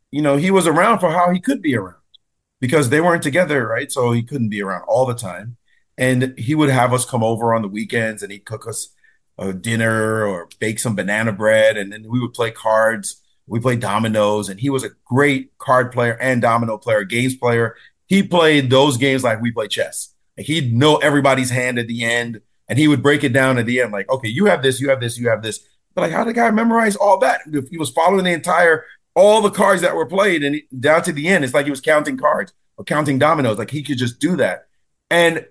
you know, he was around for how he could be around because they weren't together, right? So he couldn't be around all the time. And he would have us come over on the weekends and he'd cook us a dinner or bake some banana bread. And then we would play cards. We played dominoes. And he was a great card player and domino player, games player. He played those games like we play chess. Like he'd know everybody's hand at the end and he would break it down at the end, like, okay, you have this, you have this, you have this. But like, how did the guy memorize all that? If he was following the entire, all the cards that were played and down to the end, it's like he was counting cards or counting dominoes. Like he could just do that. And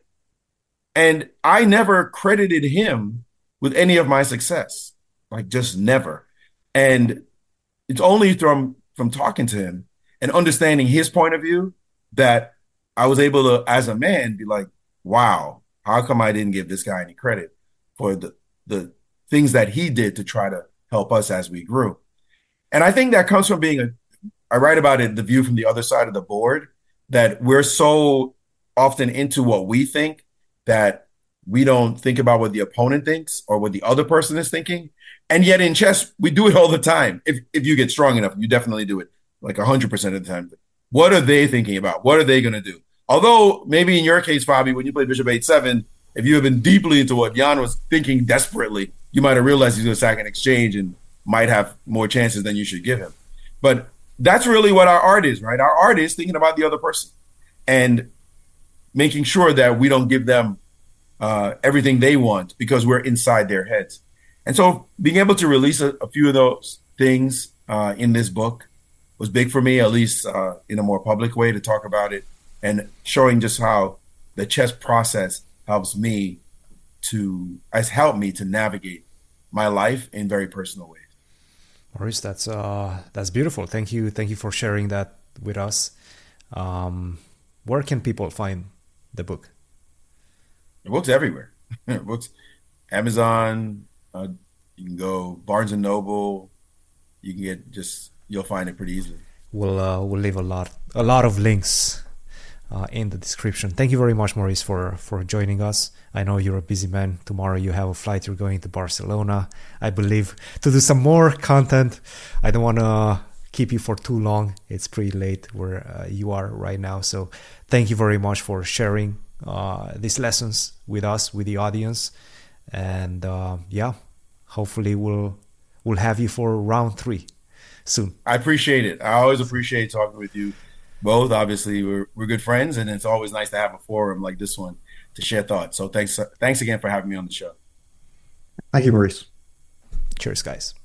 and I never credited him with any of my success, like just never. And it's only from from talking to him and understanding his point of view that I was able to, as a man, be like, wow, how come I didn't give this guy any credit for the the things that he did to try to help us as we grew? And I think that comes from being a, I write about it, the view from the other side of the board, that we're so often into what we think that we don't think about what the opponent thinks or what the other person is thinking. And yet in chess, we do it all the time. If if you get strong enough, you definitely do it like one hundred percent of the time. What are they thinking about? What are they going to do? Although maybe in your case, Fabi, when you played Bishop eight seven, if you have been deeply into what Jan was thinking desperately, you might have realized he's going to sack an exchange and might have more chances than you should give him. But that's really what our art is, right? Our art is thinking about the other person and making sure that we don't give them uh, everything they want because we're inside their heads. And so being able to release a, a few of those things uh, in this book was big for me, at least uh, in a more public way, to talk about it and showing just how the chess process helps me to, has helped me to navigate my life in very personal ways. Maurice, that's uh, that's beautiful. Thank you, thank you for sharing that with us. Um, where can people find the book? The book's everywhere. The book's Amazon. Uh, you can go Barnes and Noble. You can get just you'll find it pretty easily. We'll uh, we'll leave a lot a lot of links uh, in the description. Thank you very much, Maurice, for for joining us. I know you're a busy man. Tomorrow you have a flight. You're going to Barcelona, I believe, to do some more content. I don't want to keep you for too long. It's pretty late where uh, you are right now. So thank you very much for sharing uh, these lessons with us, with the audience. And uh, yeah, hopefully we'll we'll have you for round three soon. I appreciate it. I always appreciate talking with you both. Obviously, we're we're good friends, and it's always nice to have a forum like this one to share thoughts. So thanks thanks again for having me on the show. Thank you, Maurice. Cheers, guys.